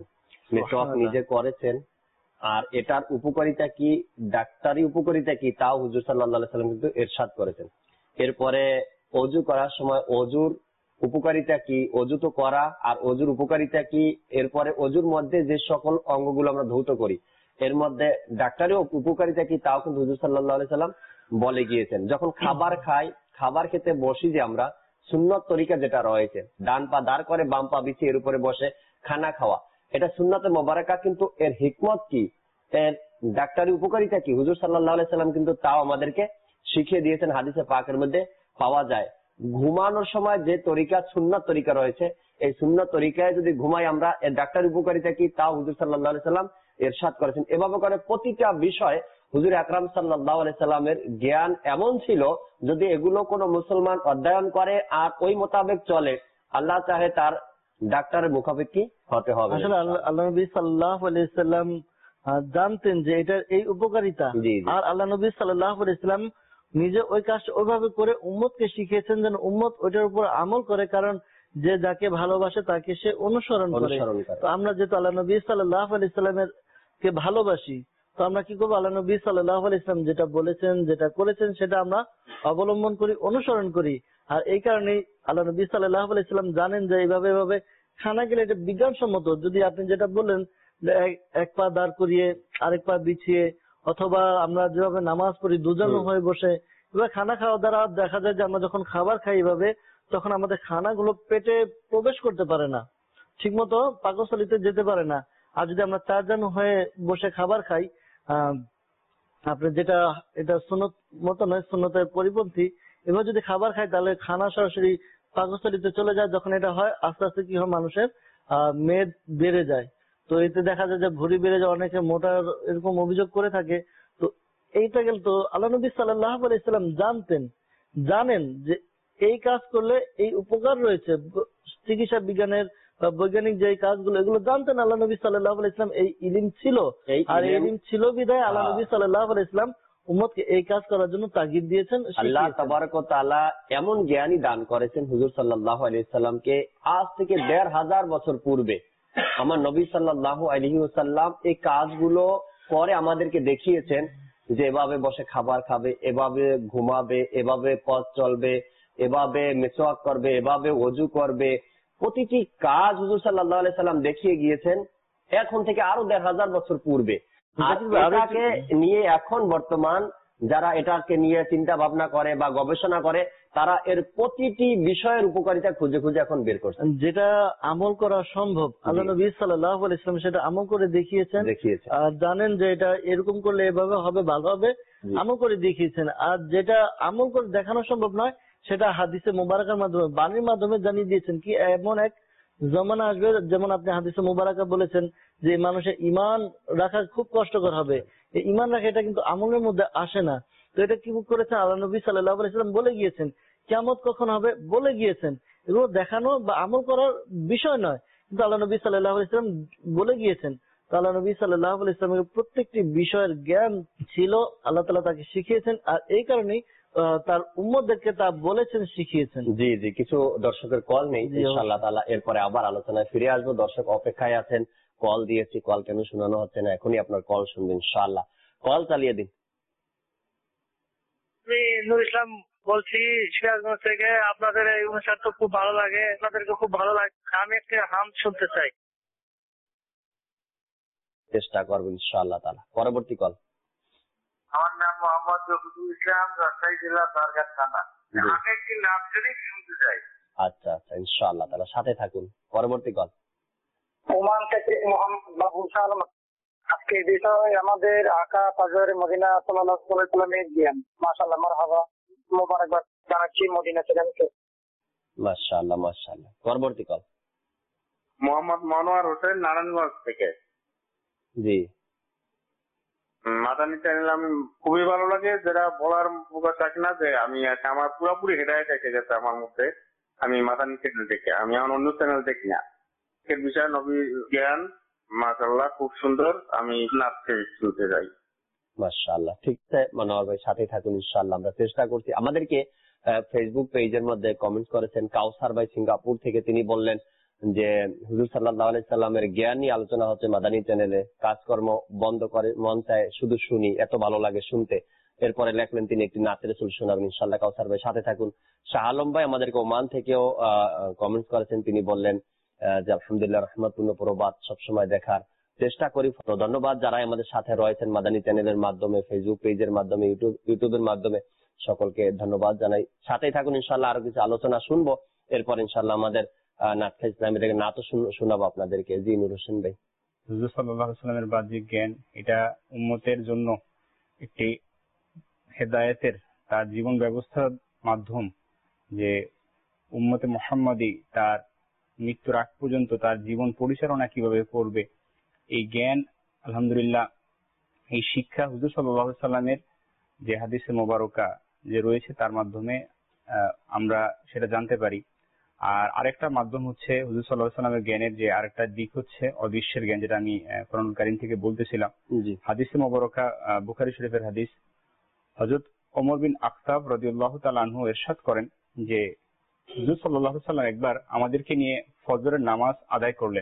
মেসওয়াক নিজে করেছেন। আর এটার উপকারিতা কি, ডাক্তারি উপকারিতা কি, তাও হুজুর সাল্লাল্লাহু আলাইহি সাল্লাম কিন্তু ইরশাদ করেছেন। এরপরে অজু করার সময় অজুর উপকারিতা কি, অজু তো করা, আর অজুর উপকারিতা কি, এরপরে অজুর মধ্যে যে সকল অঙ্গগুলো আমরা ধৌত করি এর মধ্যে ডাক্তারি উপকারিতা কি, তাও কিন্তু হুজুর সাল্লাল্লাহু আলাইহি সাল্লাম বলে গিয়েছেন। যখন খাবার খাই, খাবার খেতে বসি যে আমরা, সুন্নত তরিকা যেটা রয়েছে, ডান পা দাঁড় করে বাম পা বিছিয়ে এর উপরে বসে খানা খাওয়া, এটা সুন্নতে মোবারকা, কিন্তু এর হিকমত কি, এর ডাক্তারি উপকারিতা কি, হুজুর সাল্লাল্লাহু আলাইহি সাল্লাম কিন্তু তাও আমাদেরকে শিখিয়ে দিয়েছেন, হাদিসে পাকের মধ্যে পাওয়া যায়। ঘুমানোর সময় যে তরিকা, সুন্নত তরিকা রয়েছে, এই সুন্নত তরিকায় যদি ঘুমাই আমরা, এর ডাক্তারি উপকারিতা কি, তাও হুজুর সাল্লাল্লাহু আলাইহি সাল্লাম ইরশাদ করেছেন। এভাবে করে প্রতিটা বিষয় হুজুর আকরাম সাল্লাল্লাহু আলাইহি সাল্লামের জ্ঞান এমন ছিল, যদি এগুলো কোনো মুসলমান অধ্যয়ন করে আর ওই মোতাবেক চলে, আল্লাহ চাহে তার ডাক্তারের মুখাপেক্ষি হতে হবে। আসলে আল্লাহ আল্লাহ নবী সাল্লাল্লাহু আলাইহি সাল্লাম আহ, জানতেন যে এটার এই উপকারিতা, জি, জি। আর আল্লাহ নবী সাল্লাল্লাহু আলাইহি সাল্লাম নিজে ওই কাজটা ওইভাবে করে উম্মতকে শিখিয়েছেন যেন উম্মত ওইটার উপর আমল করে, কারণ যে যাকে ভালোবাসে তাকে সে অনুসরণ করে। অনুসরণ করে। তো আমরা যেহেতু আল্লাহ নবী সাল্লাল্লাহু আলাইহি সাল্লামের কে ভালোবাসি, তো আমরা কি করবো, আল্লাহ নবী সাল্লাল্লাহু আলাইহি সাল্লাম যেটা বলেছেন, যেটা করেছেন, সেটা আমরা অবলম্বন করি, অনুসরণ করি। আর এই কারণেই আল্লাহ নবী সাল্লাল্লাহু আলাইহি সাল্লাম জানেন যে এইভাবে এইভাবে খানা গেলে এটা বিজ্ঞানসম্মত। যদি আপনি যেটা বললেন যে এক- এক পা দাঁড় করিয়ে আরেক পা বিছিয়ে, অথবা আমরা যেভাবে নামাজ পড়ি দুজন হয়ে বসে, এবার খানা খাওয়া দ্বারা দেখা যায় যে আমরা যখন খাবার খাই এভাবে, তখন আমাদের খানাগুলো পেটে প্রবেশ করতে পারে না, ঠিক মতো পাকস্থলীতে যেতে পারে না। আর যদি আমরা চারজন হয়ে বসে খাবার খাই, আহ আপনি যেটা, এটা সুন্নত মতো নয়, সুন্নতের পরিপন্থী, এবার যদি খাবার খাই তাহলে খানা সরাসরি পাকস্থলীতে চলে যায়। যখন এটা হয় আস্তে আস্তে কি হয়, মানুষের আহ মেদ বেড়ে যায়। তো এতে দেখা যায় যে ভুঁড়ি বেড়ে যায়, অনেকে মোটার এরকম অভিযোগ করে থাকে। তো এইটা গেল, তো আল্লাহ নবী সাল্লাল্লাহু আলাইহি সাল্লাম জানতেন, জানেন যে এই কাজ করলে এই উপকার রয়েছে। ব- চিকিৎসা বিজ্ঞানের বা বৈজ্ঞানিক যে কাজগুলো, এগুলো জানতেন আল্লাহ নবী সাল্লাল্লাহু আলাইহি সাল্লাম, এই ইলম ছিল। এই আর এই ইলম- ইলম ছিল বিধায় আল্লাহ নবী সাল্লাল্লাহু আলাইহি সাল্লাম উম্মতকে এই কাজ করার জন্য তাগিদ দিয়েছেন, আল্লাহ শিখিয়েছেন। তাবারক ওয়া তাআলা এমন জ্ঞানী দান করেছেন হুজুর সাল্লাল্লাহু আলাইহি সাল্লামকে, আজ থেকে দেড় হাজার বছর পূর্বে আমার নবী সাল্লাল্লাহু আলাইহি ওয়াসাল্লাম এই কাজগুলো করে আমাদেরকে দেখিয়েছেন, যে এভাবে বসে খাবার খাবে, এভাবে ঘুমাবে, এভাবে পথ চলবে, এভাবে মেসওয়াক করবে, এভাবে ওযু করবে। প্রতিটি কাজ হুজুর সাল্লাল্লাহু আলাইহি সাল্লাম দেখিয়ে গিয়েছেন এখন থেকে আরো দেড় হাজার বছর পূর্বে। আর এটাকে নিয়ে এখন বর্তমান যারা এটাকে নিয়ে চিন্তা ভাবনা করে বা গবেষণা করে, তারা এর প্রতিটি বিষয়ের উপকারিতা খুঁজে খুঁজে এখন বের করছে, যেটা আমল করা সম্ভব। আল্লাহ নবী সাল্লাল্লাহু আলাইহি সাল্লাম সেটা আমল করে দেখিয়েছেন, দেখিয়েছে। আর জানেন যে এটা এরকম করলে এভাবে হবে, ভালো হবে, আমল করে দেখিয়েছেন। আর যেটা আমল করে দেখানো সম্ভব নয়, সেটা হাদিসে মুবারাকার মাধ্যমে, বাণীর মাধ্যমে জানিয়ে দিয়েছেন। কি এমন এক জমানা আসবে, যেমন আপনি হাদিসে মুবারাকা বলেছেন যে মানুষের ইমান রাখা খুব কষ্টকর হবে। এই ইমান রাখা এটা কিন্তু আমলের মধ্যে আসে না। তো এটা কি করেছেন আল্লাহ নবী সাল্লাল্লাহু আলাইহি সাল্লাম বলে গিয়েছেন, কিয়ামত কখন হবে বলে গিয়েছেন। এগুলো দেখানো বা আমল করার বিষয় নয়, কিন্তু আল্লাহ নবী সাল্লাল্লাহু আলাইহি সাল্লাম বলে গিয়েছেন। তো আল্লাহ নবী সাল্লাল্লাহু আলাইহি সাল্লামের প্রত্যেকটি বিষয়ের জ্ঞান ছিল, আল্লাহ তাআলা তাকে শিখিয়েছেন। আর এই কারণেই আহ, তার উম্মতদেরকে তা বলেছেন, শিখিয়েছেন। জি জি, কিছু দর্শকের কল নেই, জি, ইনশাআল্লাহ তাআলা এরপরে আবার আলোচনায় ফিরে আসবো। দর্শক অপেক্ষায় আছেন, কল দিয়েছি, কল কেন শোনানো হচ্ছে না, এখনই আপনার কল শুনবেন ইনশাআল্লাহ। কল চালিয়ে দিন। আমি নুর ইসলাম বলছি সিরাজগঞ্জ থেকে। আপনাদের এই অনুষ্ঠান তো খুব ভালো লাগে, আপনাদেরকে খুব ভালো লাগে। আমি একটা হাম শুনতে চাই। চেষ্টা করবো ইনশাআল্লাহ তাআলা। পরবর্তী কল। আমার নাম মোহাম্মদ রফিকুল ইসলাম, রাজশাহী জেলা বারগাছ থানা। জি। আমি একটি নাম শরীফ শুনতে চাই। আচ্ছা আচ্ছা, ইনশাআল্লাহ তাআলা সাথে থাকুন। পরবর্তী কল। ওমান থেকে মোহাম্মদ বাবু সালাম। আজকে বিষয় আমাদের আকা পাজরে মদিনা সাল্লাল্লাহু আলাইহি ওয়াসাল্লামের জ্ঞান। মাশাআল্লাহ, মারহাবা, মোবারকবাদ জানাচ্ছি মদিনা চ্যানেলকে। মাশাআল্লাহ মাশাআল্লাহ। পরবর্তী কল। মোহাম্মদ মনোয়ার হোসেন, নারায়ণগঞ্জ থেকে। জি মাদানী চ্যানেল আমি খুবই ভালো লাগে, যেটা বলার প্রকাশ রাখি না, যে আমি আমার পুরোপুরি হেদায়েত এসে গেছে আমার মধ্যে। আমি মাদানী চ্যানেল দেখি, আমি আমার অন্য চ্যানেল দেখি না। এর বিষয়ে নবী জ্ঞান মাশাআল্লাহ খুব সুন্দর। আমি নাচতে শুনতে যাই। মাশাআল্লাহ, ঠিক আছে মনোয়ার ভাই, সাথে থাকুন ইনশাআল্লাহ। আমরা চেষ্টা করছি। আমাদেরকে ফেসবুক পেজের মধ্যে কমেন্ট করেছেন কাউসার ভাই সিঙ্গাপুর থেকে, তিনি বললেন যে হুজুর সাল্লাল্লাহু আলাইহি সাল্লামের জ্ঞান নিয়ে আলোচনা হচ্ছে মাদানী চ্যানেলে, কাজকর্ম বন্ধ করে মন চায় শুধু শুনি, এত ভালো লাগে শুনতে। এরপরে লেখলেন তিনি একটি নাতের রাসূল শোনাবেন, ইনশাআল্লাহ কাউসার ভাই সাথে থাকুন। শাহ আলম ভাই আমাদেরকে ওমান থেকেও কমেন্ট করেছেন, তিনি বললেন যে আলহামদুলিল্লাহ রহমতপূর্ণ প্রবাদ সবসময় দেখার চেষ্টা করি। তো ধন্যবাদ যারা আমাদের সাথে রয়েছেন মাদানী চ্যানেলের মাধ্যমে, ফেসবুক পেজের মাধ্যমে, ইউটিউব ইউটিউবের মাধ্যমে, সকলকে ধন্যবাদ জানাই। সাথেই থাকুন, ইনশাআল্লাহ আরো কিছু আলোচনা শুনবো। এরপর ইনশাআল্লাহ আমাদের নাটক ইসলামী থেকে নাতও শোনাবো আপনাদেরকে। জি নূর হোসেন ভাই। হুজুর সাল্লাল্লাহু আলাইহি ওয়াসাল্লামের বাহ্যিক জ্ঞান এটা উম্মতের জন্য একটি হেদায়েতের, তার জীবন ব্যবস্থার মাধ্যম, যে উম্মতে মুহাম্মাদি তার মৃত্যুর আগ পর্যন্ত তার জীবন পরিচালনা কিভাবে করবে, এই জ্ঞান আলহামদুলিল্লাহ, এই শিক্ষা হুজুর সাল্লাল্লাহু আলাইহি ওয়াসাল্লামের যে হাদিসে মোবারকা যে রয়েছে তার মাধ্যমে আমরা সেটা জানতে পারি। আর আরেকটা মাধ্যম হচ্ছে হুজুর সাল্লাল্লাহু আলাইহি ওয়াসাল্লামের জ্ঞানের যে আরেকটা দিক হচ্ছে অদৃশ্যের জ্ঞান, যেটা আমি কোরআনুল কারীম থেকে বলতেছিলাম। হাদিসে মোবারকা বুখারী শরীফের হাদিস, হযরত ওমর বিন আখতাব রাদিয়াল্লাহু তাআলা আনহু ইরশাদ করেন যে হুজুর সাল্লাল্লাহু আলাইহি ওয়াসাল্লাম একবার আমাদেরকে নিয়ে ফজরের নামাজ আদায় করলেন।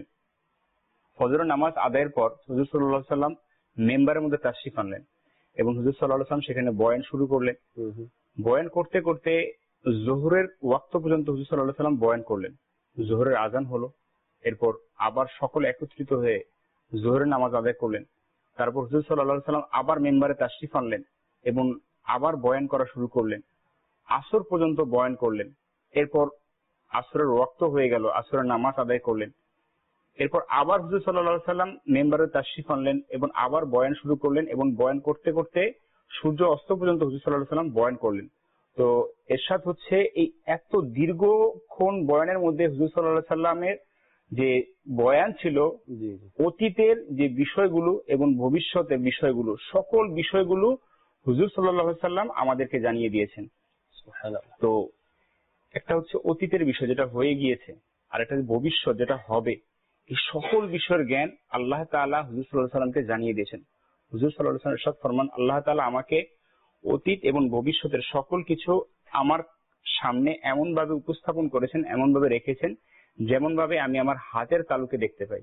ফজরের নামাজ আদায়ের পর হুজুর সাল্লাল্লাহু আলাইহি ওয়াসাল্লাম মিম্বারের মধ্যে তাশরিফ আনলেন এবং হুজুর সাল্লাল্লাহু আলাইহি ওয়াসাল্লাম সেখানে বয়ান শুরু করলেন। বয়ান করতে করতে জোহরের ওয়াক্ত পর্যন্ত হুজুর সাল্লাল্লাহু আলাইহি ওয়াসাল্লাম বয়ান করলেন। জোহরের আজান হলো, এরপর আবার সকলে একত্রিত হয়ে জোহরের নামাজ আদায় করলেন। তারপর হুজুর সাল্লাল্লাহু আলাইহি ওয়াসাল্লাম আবার মিম্বারে তাশরিফ আনলেন এবং আবার বয়ান করা শুরু করলেন। আসর পর্যন্ত বয়ান করলেন। এরপর আসরের ওয়াক্ত হয়ে গেল, আসরের নামাজ আদায় করলেন। এরপর আবার হুজুর সাল্লাল্লাহু আলাইহি ওয়াসাল্লাম মিম্বারে তাশরিফ আনলেন এবং আবার বয়ান শুরু করলেন এবং বয়ান করতে করতে সূর্য অস্ত পর্যন্ত হুজুর সাল্লাল্লাহু আলাইহি ওয়াসাল্লাম বয়ান করলেন। তো এরশাদ হচ্ছে এই এত দীর্ঘক্ষণ বয়ানের মধ্যে হুজুর সাল্লাল্লাহু আলাইহি ওয়াসাল্লামের যে বয়ান ছিল, অতীতের যে বিষয়গুলো এবং ভবিষ্যতের বিষয়গুলো, সকল বিষয়গুলো হুজুর সাল্লাল্লাহু আলাইহি ওয়াসাল্লাম আমাদেরকে জানিয়ে দিয়েছেন। তো একটা হচ্ছে অতীতের বিষয় যেটা হয়ে গিয়েছে, আর একটা ভবিষ্যৎ যেটা হবে, এই সকল বিষয়ের জ্ঞান আল্লাহ তাআলা হুজুর সাল্লাল্লাহু আলাইহি ওয়াসাল্লামকে জানিয়ে দিয়েছেন। হুজুর সাল্লাল্লাহু আলাইহি ওয়াসাল্লাম ইরশাদ ফরমান, আল্লাহ তাআলা আমাকে অতীত এবং ভবিষ্যতের সকল কিছু আমার সামনে এমন ভাবে উপস্থাপন করেছেন, এমন ভাবে রেখেছেন যেমন ভাবে আমি আমার হাতের তালুকে দেখতে পাই।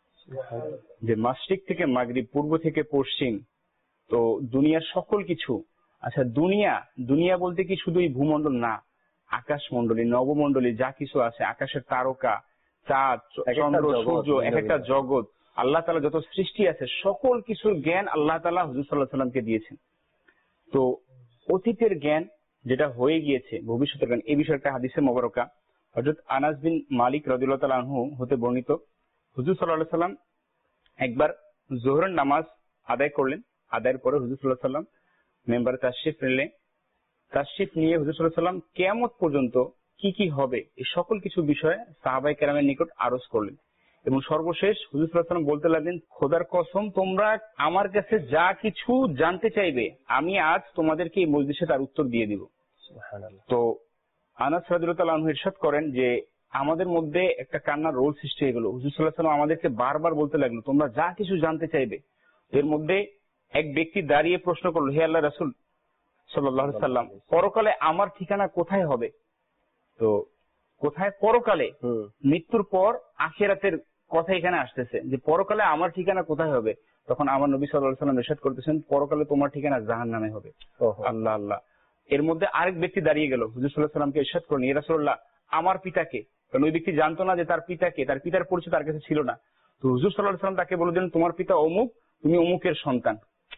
যে মাশরিক থেকে মাগরিব, পূর্ব থেকে পশ্চিম, তো দুনিয়ার সকল কিছু। আচ্ছা, দুনিয়া দুনিয়া বলতে কি শুধু এই ভূমণ্ডল না, আকাশমণ্ডলী, নবমণ্ডলী যা কিছু আছে, আকাশের তারকা, চাঁদ, চন্দ্র, সূর্য, এক একটা জগৎ, আল্লাহ তাআলা যত সৃষ্টি আছে সকল কিছুর জ্ঞান আল্লাহ তাআলা হুজুর সাল্লাল্লাহু আলাইহি ওয়াসাল্লামকে দিয়েছেন। তো অতীতের জ্ঞান যেটা হয়ে গিয়েছে, ভবিষ্যতের জ্ঞান, এই বিষয়ে একটা হাদিসে মোবারকা হযরত আনাস বিন মালিক রাদিয়াল্লাহু তাআলা আনহু হতে বর্ণিত, হুজুর সাল্লাল্লাহু আলাইহি ওয়াসাল্লাম একবার যোহরের নামাজ আদায় করলেন। আদায়ের পরে হুজুর সাল্লাল্লাহু আলাইহি ওয়াসাল্লাম মিম্বারে তাশরিফ নিলেন। তাশরিফ নিয়ে হুজুর সাল্লাল্লাহু আলাইহি ওয়াসাল্লাম কিয়ামত পর্যন্ত কি কি হবে এই সকল কিছু বিষয়ে সাহাবায়ে কেরামের নিকট আরজ করলেন এবং সর্বশেষ হুজুর সাল্লাল্লাহু আলাইহি ওয়াসাল্লাম বলতে লাগলেন, খোদার কসম, তোমরা আমার কাছে যা কিছু জানতে চাইবে আমি আজ তোমাদেরকে এই মজলিসে তার উত্তর দিয়ে দিব। তো আনাস রাদিয়াল্লাহু তাআলা আনহু ইরশাদ করেন যে আমাদের মধ্যে একটা কান্নার রোল সৃষ্টি হয়ে গেল। হুজুর সাল্লাল্লাহু আলাইহি ওয়াসাল্লাম আমাদেরকে বারবার বলতে লাগলো, তোমরা যা কিছু জানতে চাইবে। এর মধ্যে এক ব্যক্তি দাঁড়িয়ে প্রশ্ন করলো, হে আল্লাহর রাসূল সাল্লাল্লাহু আলাইহি ওয়াসাল্লাম, পরকালে আমার ঠিকানা কোথায় হবে? তো কোথায়? পরকালে, মৃত্যুর পর আখিরাতের কথা এখানে আসতেছে যে পরকালে আমার ঠিকানা কোথায় হবে। তখন আমার নবী সাল্লাল্লাহু আলাইহি ওয়াসাল্লাম ইরশাদ করতেছেন, পরকালে তোমার ঠিকানা জাহান্নামে হবে। আল্লাহ আল্লাহ। এর মধ্যে আরেক ব্যক্তি দাঁড়িয়ে গেল, হুজুর সাল্লাল্লাহু আলাইহি ওয়াসাল্লামকে ইরশাদ করলেন, ইয়া রাসূলুল্লাহ, আমার পিতাকে। কারণ ওই ব্যক্তি জানতো না যে তার পিতাকে, তার পিতার পরিচয় তার কাছে ছিল না। তো হুজুর সাল্লাল্লাহু আলাইহি ওয়াসাল্লাম তাকে বলে দিলেন, তোমার পিতা অমুক, তুমি অমুকের সন্তান।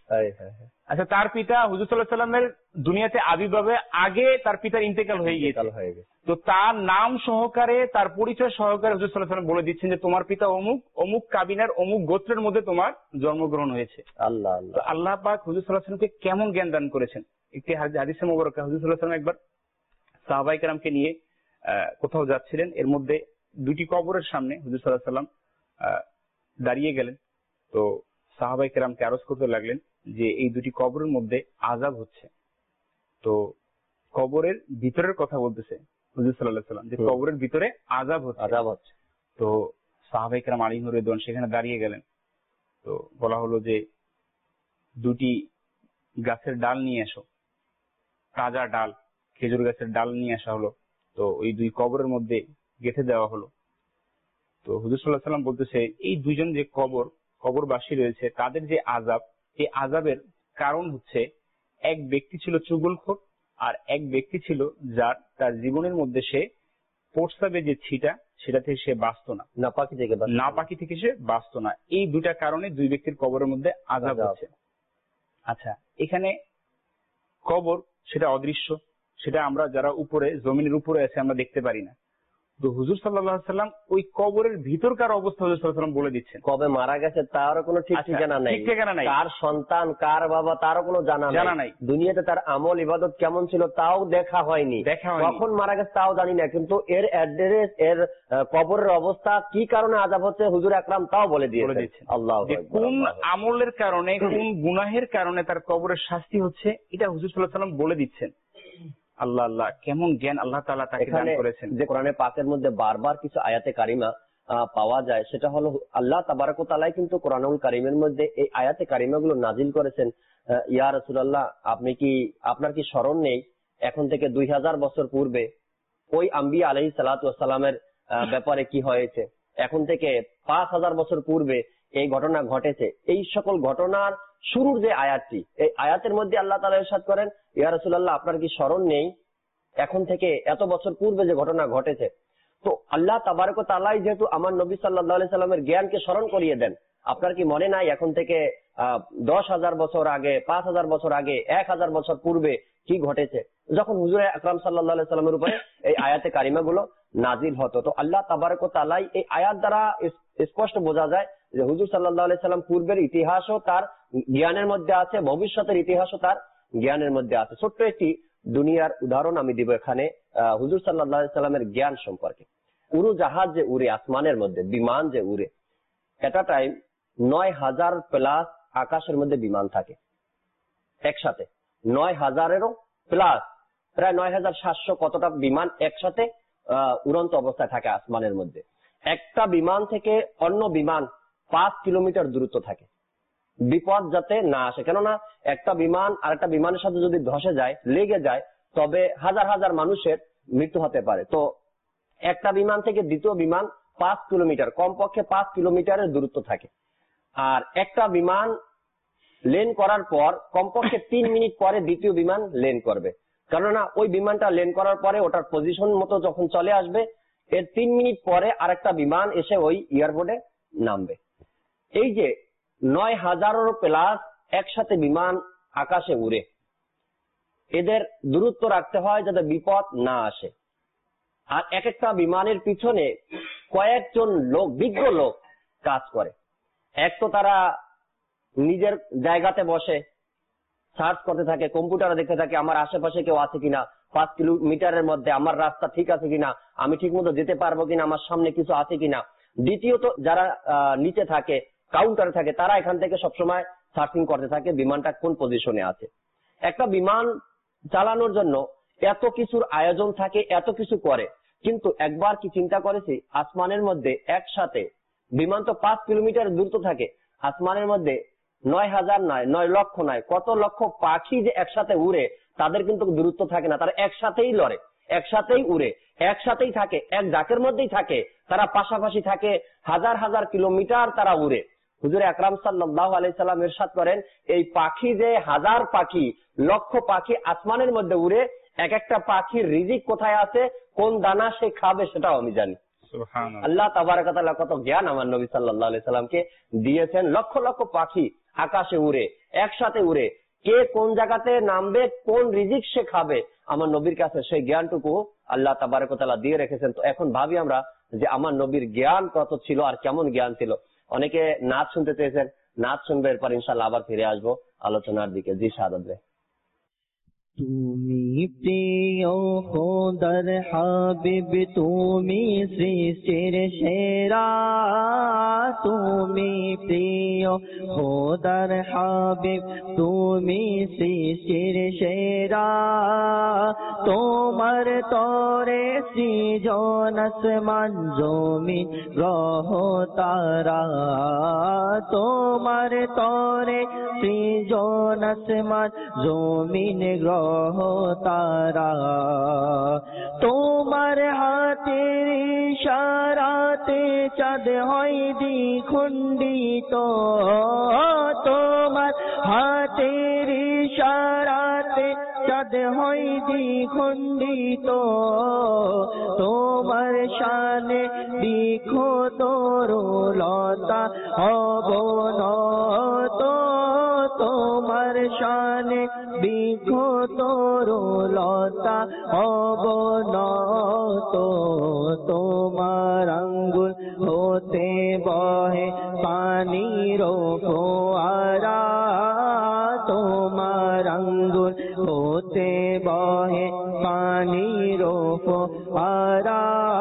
আচ্ছা, তার পিতা হুজুর সাল্লাল্লাহু আলাইহি ওয়াসাল্লামের দুনিয়াতে আবির্ভাবে আগে তার পিতার ইন্তেকাল হয়ে গিয়েছে। তো তার নাম সহকারে, তার পরিচয় সহকারে হুজুর সাল্লাল্লাহু আলাইহি ওয়াসাল্লাম বলে দিচ্ছেন যে তোমার পিতা অমুক, অমুক কাবিনার অমুক গোত্রের মধ্যে তোমার জন্মগ্রহণ হয়েছে। আল্লাহ আল্লাহ। আল্লাহ পাক হুজুর সাল্লাল্লাহু আলাইহি ওয়াসাল্লামকে কেমন জ্ঞান দান করেছেন। একটি হাদিসে মোবারকা, হুজুর সাল্লাল্লাহু আলাইহি ওয়াসাল্লাম একবার সাহাবায়ে কেরামকে নিয়ে কোথাও যাচ্ছিলেন, এর মধ্যে দুটি কবরের সামনে হুজুর সাল্লাল্লাহু আলাইহি ওয়াসাল্লাম দাঁড়িয়ে গেলেন। তো সাহাবায়ে কেরামকে আরজ করতে লাগলেন যে এই দুটি কবরের মধ্যে আযাব হচ্ছে। তো কবরের ভিতরের কথা বলতেছে হুজুর সাল্লাল্লাহু আলাইহি ওয়াসাল্লাম, যে কবরের ভিতরে আযাব হচ্ছে আযাব হচ্ছে তো সাহাবায়ে কেরাম আলাইহিম রিদওয়ান সেখানে দাঁড়িয়ে গেলেন। তো বলা হলো যে দুটি গাছের ডাল নিয়ে এসো, তাজা ডাল, খেজুর গাছের ডাল নিয়ে আসা হলো। তো ওই দুই কবরের মধ্যে গেঁথে দেওয়া হলো। তো হুজুর সাল্লাল্লাহু আলাইহি সাল্লাম বলতেছে এই দুইজন যে কবর কবরবাসী রয়েছে তাদের যে আযাব, এই আযাবের কারণ হচ্ছে এক ব্যক্তি ছিল চুগলখোর আর এক ব্যক্তি ছিল যার তার জীবনের মধ্যে সে প্রস্রাবে যে ছিটা সেটা থেকে সে বাঁচত না, নাপাকি থেকে বাঁচত না। নাপাকি থেকে সে বাঁচত না। এই দুইটা কারণে দুই ব্যক্তির কবরের মধ্যে আযাব আযাব। হচ্ছে। আচ্ছা, এখানে কবর সেটা অদৃশ্য, সেটা আমরা যারা উপরে জমিনের উপরে আছে আমরা দেখতে পারি না। তো হুজুর সাল্লাল্লাহু আলাইহি সাল্লাম ওই কবরের ভিতরকার অবস্থা হুজুর সাল্লাল্লাহু আলাইহি সাল্লাম বলে দিচ্ছেন। কবে মারা গেছে তারও কোনো ঠিক আচ্ছা, ঠিকানা নাই, ঠিক ঠিকানা নাই। কার সন্তান কার বাবা তারও কোনো জানা জানা নাই, নাই। দুনিয়াতে তার আমল ইবাদত কেমন ছিল তাও দেখা হয়নি, দেখা হয়নি। কখন মারা গেছে তাও জানি না, কিন্তু এর অ্যাড্রেস এর আহ, কবরের অবস্থা কি কারণে আযাব হচ্ছে হুজুর আকরাম তাও বলে বলে দিয়েছেন। দিচ্ছেন। আল্লাহু যে আকবার, কোন আল্লাহু আকবার। আমলের কারণে কোন গুনাহের কারণে তার কবরের শাস্তি হচ্ছে এটা হুজুর সাল্লাল্লাহু আলাইহি সাল্লাম বলে দিচ্ছেন। আল্লাহ আল্লাহ, কেমন জ্ঞান আল্লাহ তাআলা তাকে দান এখানে করেছেন। যে কোরআনে পাকের মধ্যে বারবার কিছু আয়াতে কারিমা আহ, পাওয়া যায়, সেটা হলো আল্লাহ তাবারক ওয়া তাআলাই কিন্তু কোরআনুল কারিমের মধ্যে এই আয়াতে কারিমাগুলো নাজিল করেছেন। আহ, ইয়া রাসূলুল্লাহ, আপনি কি আপনার কি স্মরণ নেই এখন থেকে দুই হাজার বছর পূর্বে ওই আম্বিয়া আলাইহিস সালাতু ওয়াস সালামের আহ, ব্যাপারে কি হয়েছে, এখন থেকে পাঁচ হাজার বছর পূর্বে এই ঘটনা ঘটেছে। এই সকল ঘটনার শুরুর যে আয়াতটি, এই আয়াতের মধ্যে আল্লাহ তাআলা ইরশাদ করেন, ইয়া রাসূলুল্লাহ, আপনার কি স্মরণ নেই এখন থেকে এত বছর পূর্বে যে ঘটনা ঘটেছে। তো আল্লাহ তাবারক ওয়া তাআলাই যেহেতু আমার নবী সাল্লাল্লাহু আলাইহি সাল্লামের জ্ঞানকে স্মরণ করিয়ে দেন, আপনার কি মনে নাই এখন থেকে আহ দশ হাজার বছর আগে, পাঁচ হাজার বছর আগে, এক হাজার বছর পূর্বে কি ঘটেছে, যখন হুজুর আকরাম সাল্লাল্লাহু আলাইহি সাল্লামের উপরে এই আয়াতে কারিমাগুলো নাজিল হতো। তো আল্লাহ তাবারক ওয়া তাআলাই এই আয়াত দ্বারা স্পষ্ট বোঝা যায় যে হুজুর সাল্লাল্লাহু আলাইহি সাল্লাম পূর্বের ইতিহাসও তার জ্ঞানের মধ্যে আছে, ভবিষ্যতের ইতিহাসও তার জ্ঞানের মধ্যে আছে। ছোট্ট একটি দুনিয়ার উদাহরণ আমি দিব এখানে আহ হুজুর সাল্লাল্লাহু আলাইহি সাল্লামের জ্ঞান সম্পর্কে। উড়োজাহাজ যে উড়ে আসমানের মধ্যে, বিমান যে উড়ে, এট আ টাইম নয় হাজার প্লাস আকাশের মধ্যে বিমান থাকে একসাথে, নয় হাজারেরও প্লাস, প্রায় নয় হাজার সাতশো কতটা বিমান একসাথে আহ উড়ন্ত অবস্থায় থাকে আসমানের মধ্যে। একটা বিমান থেকে অন্য বিমান পাঁচ কিলোমিটার দূরত্ব থাকে, বিপদ যাতে না আসে, কেননা একটা বিমান আর একটা বিমানের সাথে যদি ধসে যায়, লেগে যায়, তবে হাজার হাজার মানুষের মৃত্যু হতে পারে। তো একটা বিমান থেকে দ্বিতীয় বিমান পাঁচ কিলোমিটার, কমপক্ষে পাঁচ কিলোমিটারের দূরত্ব থাকে। আর একটা বিমান ল্যান্ড করার পর কমপক্ষে তিন মিনিট পরে দ্বিতীয় বিমান ল্যান্ড করবে, কেননা ওই বিমানটা ল্যান্ড করার পরে ওটার পজিশন মতো যখন চলে আসবে, এর তিন মিনিট পরে আরেকটা বিমান এসে ওই এয়ারপোর্টে নামবে। এই যে নয় হাজারেরও প্লাস একসাথে বিমান আকাশে উড়ে, এদের দূরত্ব রাখতে হয় যাতে বিপদ না আসে। আর এক একটা বিমানের পিছনে কয়েকজন লোক, বিজ্ঞ লোক কাজ করে। এক তো তারা নিজের জায়গাতে বসে সার্চ করতে থাকে, কম্পিউটারে দেখতে থাকে আমার আশেপাশে কেউ আছে কিনা, পাঁচ কিলোমিটারের মধ্যে আমার রাস্তা ঠিক আছে কিনা, আমি ঠিক মতো যেতে পারবো কিনা, আমার সামনে কিছু আছে কিনা। দ্বিতীয়ত যারা নিচে থাকে, কাউন্টারে থাকে, তারা এখান থেকে সবসময় সার্চিং করতে থাকে বিমানটা কোন পজিশনে আছে। একটা বিমান চালানোর জন্য এত কিছুর আয়োজন থাকে, এত কিছু করে, কিন্তু একবার কি চিন্তা করেছি আসমানের মধ্যে একসাথে বিমান তো পাঁচ কিলোমিটার দূরত্ব থাকে, আসমানের মধ্যে নয় হাজার নয়, নয় লক্ষ নয়, কত লক্ষ পাখি যে একসাথে উড়ে, তাদের কিন্তু দূরত্ব থাকে না, তারা একসাথেই লড়ে, একসাথেই উড়ে, একসাথেই থাকে, এক ডাকের মধ্যেই থাকে, তারা পাশাপাশি থাকে, হাজার হাজার কিলোমিটার তারা উড়ে। হুজুর আকরাম সাল্লাল্লাহু আলাইহি সাল্লাম ইরশাদ করেন, এই পাখি যে হাজার পাখি, লক্ষ পাখি আসমানের মধ্যে উড়ে, এক একটা পাখির রিজিক কোথায় আছে, কোন দানা সে খাবে সেটাও আমি জানি। আল্লাহ তাবারক ওয়া তাআলা কত জ্ঞান আমার নবী সাল্লাল্লাহু আলাইহি সাল্লামকে দিয়েছেন। লক্ষ লক্ষ পাখি আকাশে উড়ে, একসাথে উড়ে, কে কোন জায়গাতে নামবে, কোন রিজিক সে খাবে, আমার নবীর কাছে সেই জ্ঞানটুকু আল্লাহ তাবারক ওয়া তাআলা দিয়ে রেখেছেন। তো এখন ভাবি আমরা যে আমার নবীর জ্ঞান কত ছিল আর কেমন জ্ঞান ছিল। অনেকে নাচ শুনতে চেয়েছেন, নাচ শুনবে, এরপর ইনশাআল্লাহ আবার ফিরে আসবো আলোচনার দিকে। জি শাহাদাত ভাই। তুমি প্রিয় খোদার হাবিব, তুমি সৃষ্টির সেরা, তুমি প্রিয় খোদার হাবিব, তুমি সৃষ্টির সেরা, তোমার তরে সৃজন আসমান জমিন গ্রহ তারা, তোমার তরে সৃজন আসমান জমিন গ্রহ গ্রহ তারা, তোমার হাতের ইশারাতে চাঁদ হয় দ্বিখণ্ডিত, তোমার হাতের ইশারাতে চাঁদ হয় দ্বিখণ্ডিত, তোমার শানে লিখো তরুলতা অবনত, তোমার শানে লিখো তরুলতা অবনত, তোমার আঙ্গুল হতে বহে পানির ফোয়ারা, তোমার আঙ্গুল হতে বহে পানির ফোয়ারা,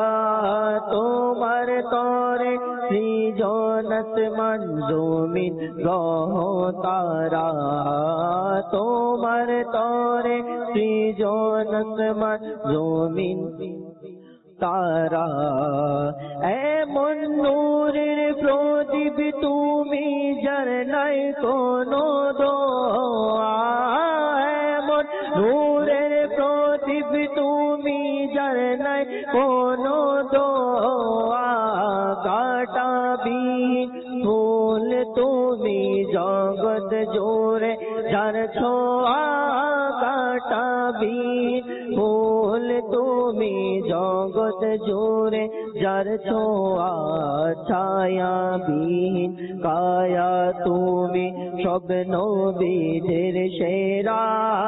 তোমার তরে সৃজন আসমান জমিন গ্রহ তারা, তোমার তরে সৃজন আসমান জমিন তারা, এমন নূরের প্রদীপ তুমি যার নাই কোনো দোয়া, এমন নূরের প্রদীপ তুমি যার নাই কোনো দোয়া, কাঁটাবিহীন ফুল তুমি জগৎ জোরে যার ছোঁয়া, কাঁটাবিহীন ফুল তুমি জগৎ জোরে যার ছোঁয়া, ছায়াবিহীন কায়া তুমি সব নবীদের সেরা,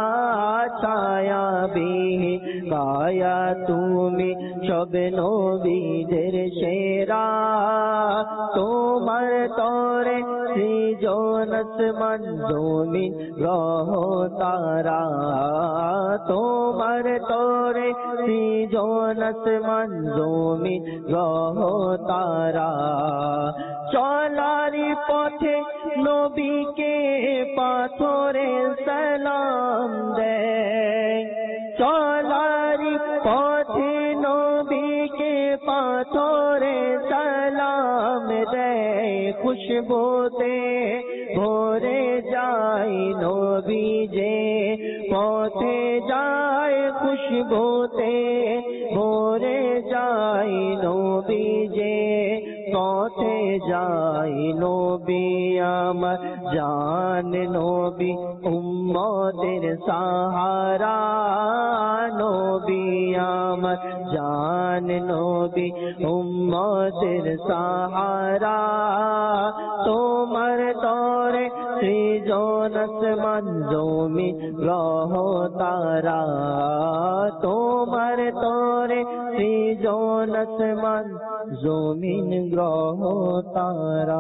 ছায়াবিহীন কায়া তুমি সব নবীদের সেরা, তোমার তরে সৃজন আসমান জমিন গ্রহ তারা, তোমার তরে সৃজন আসমান জমিন গ্রহ তারা, চলারি পথে নবীকে পাথরে সালাম দেয়, চলারি পথে নবীকে পাথরে সালাম দেয়, খুশবুতে ভরে যায় নবী যে পথে যায়, খুশবুতে ভরে যায় নবী যে পথে যায়, নবী আমার জান নবী উম্মতের সাহারা, নবী আমার জান নবী উম্মতের সাহারা, তোমার তরে সৃজন আসমান জমিন গ্রহ তারা, তোমার তরে সৃজন আসমান জমিন গ্রহ তারা।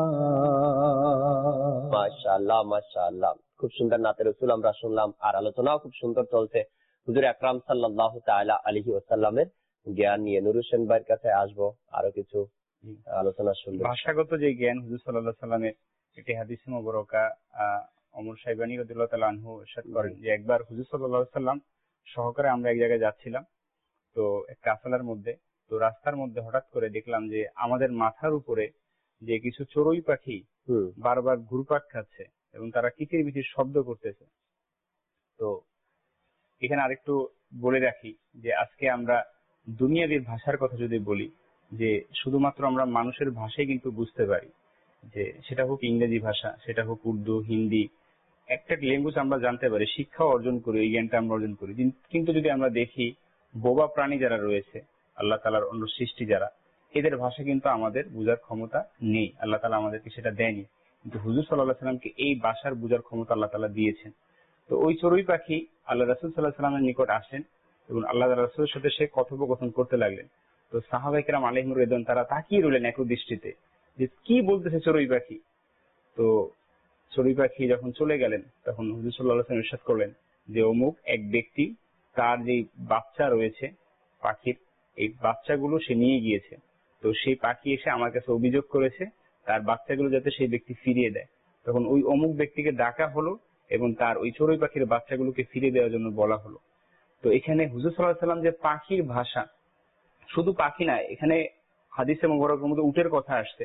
মাশাআল্লাহ মাশাআল্লাহ, খুব সুন্দর নাতে রাসূল আমরা শুনলাম, আর আলোচনাও খুব সুন্দর চলছে। হুজুর আকরাম সাল্লাল্লাহু তাআলা আলাইহি ওয়াসাল্লামের জ্ঞান নিয়ে নুর হোসেন ভাইয়ের কাছে আসবো, আরো কিছু আলোচনা শুনবো। ভাষাগত যে জ্ঞান হুজুর সাল্লাল্লাহু আলাইহি ওয়াসাল্লামের একটি হাদিসে মুবারকা ওমর সাইবানী রাদিয়াল্লাহু তাআলা আনহু ইরশাদ করেন যে একবার হুজুর সাল্লাল্লাহু আলাইহি ওয়াসাল্লাম সহকারে আমরা এক জায়গায় যাচ্ছিলাম, তো এক কাফেলার মধ্যে, তো রাস্তার মধ্যে হঠাৎ করে দেখলাম যে আমাদের মাথার উপরে যে কিছু চড়ুই পাখি বারবার ঘুরপাক খাচ্ছে এবং তারা কিচিরমিচির শব্দ করতেছে। তো এখানে আরেকটু বলে রাখি যে আজকে আমরা দুনিয়াবীর ভাষার কথা যদি বলি, যে শুধুমাত্র আমরা মানুষের ভাষাই কিন্তু বুঝতে পারি, যে সেটা হোক ইংরেজি ভাষা, সেটা হোক উর্দু, হিন্দি, একটা ল্যাঙ্গুয়েজ আমরা জানতে পারি, শিক্ষাও অর্জন করি, এই জ্ঞানটা আমরা অর্জন করি। কিন্তু যদি আমরা দেখি বোবা প্রাণী যারা রয়েছে, আল্লাহ তাআলার অন্য সৃষ্টি যারা, এদের ভাষা কিন্তু আমাদের বোঝার ক্ষমতা নেই, আল্লাহ তাআলা আমাদেরকে সেটা দেয়নি। কিন্তু হুজুর সাল্লাল্লাহু আলাইহি ওয়াসাল্লামকে এই ভাষার বোঝার ক্ষমতা আল্লাহ তাআলা দিয়েছেন। তো ওই চড়ুই পাখি আল্লাহ রাসূল সাল্লাল্লাহু আলাইহি ওয়াসাল্লামের নিকট আসেন এবং আল্লাহ রাসূলের সাথে সে কথোপকথন করতে লাগলেন। তো সাহাবায়ে কেরাম আলাইহিমুর রিদওয়ান তারা তাকিয়ে রইলেন এক দৃষ্টিতে যে কি বলতেছে চড়ুই পাখি। তো চড়ুই পাখি যখন চলে গেলেন তখন হুজুর সাল্লাল্লাহু আলাইহি ওয়াসাল্লাম ইরশাদ করলেন যে অমুক এক ব্যক্তি তার যে বাচ্চা রয়েছে পাখির, এই বাচ্চাগুলো সে নিয়ে গিয়েছে। তো সেই পাখি এসে আমার কাছে অভিযোগ করেছে তার বাচ্চাগুলো যাতে সেই ব্যক্তি ফিরিয়ে দেয়। তখন ওই অমুক ব্যক্তিকে ডাকা হলো এবং তার ওই চড়ুই পাখির বাচ্চাগুলোকে ফিরিয়ে দেওয়ার জন্য বলা হলো। তো এখানে হুজুর সাল্লাল্লাহু আলাইহি ওয়াসাল্লাম যে পাখির ভাষা, শুধু পাখি না, এখানে হাদিসে মুবারকের মধ্যে উটের কথা আসছে।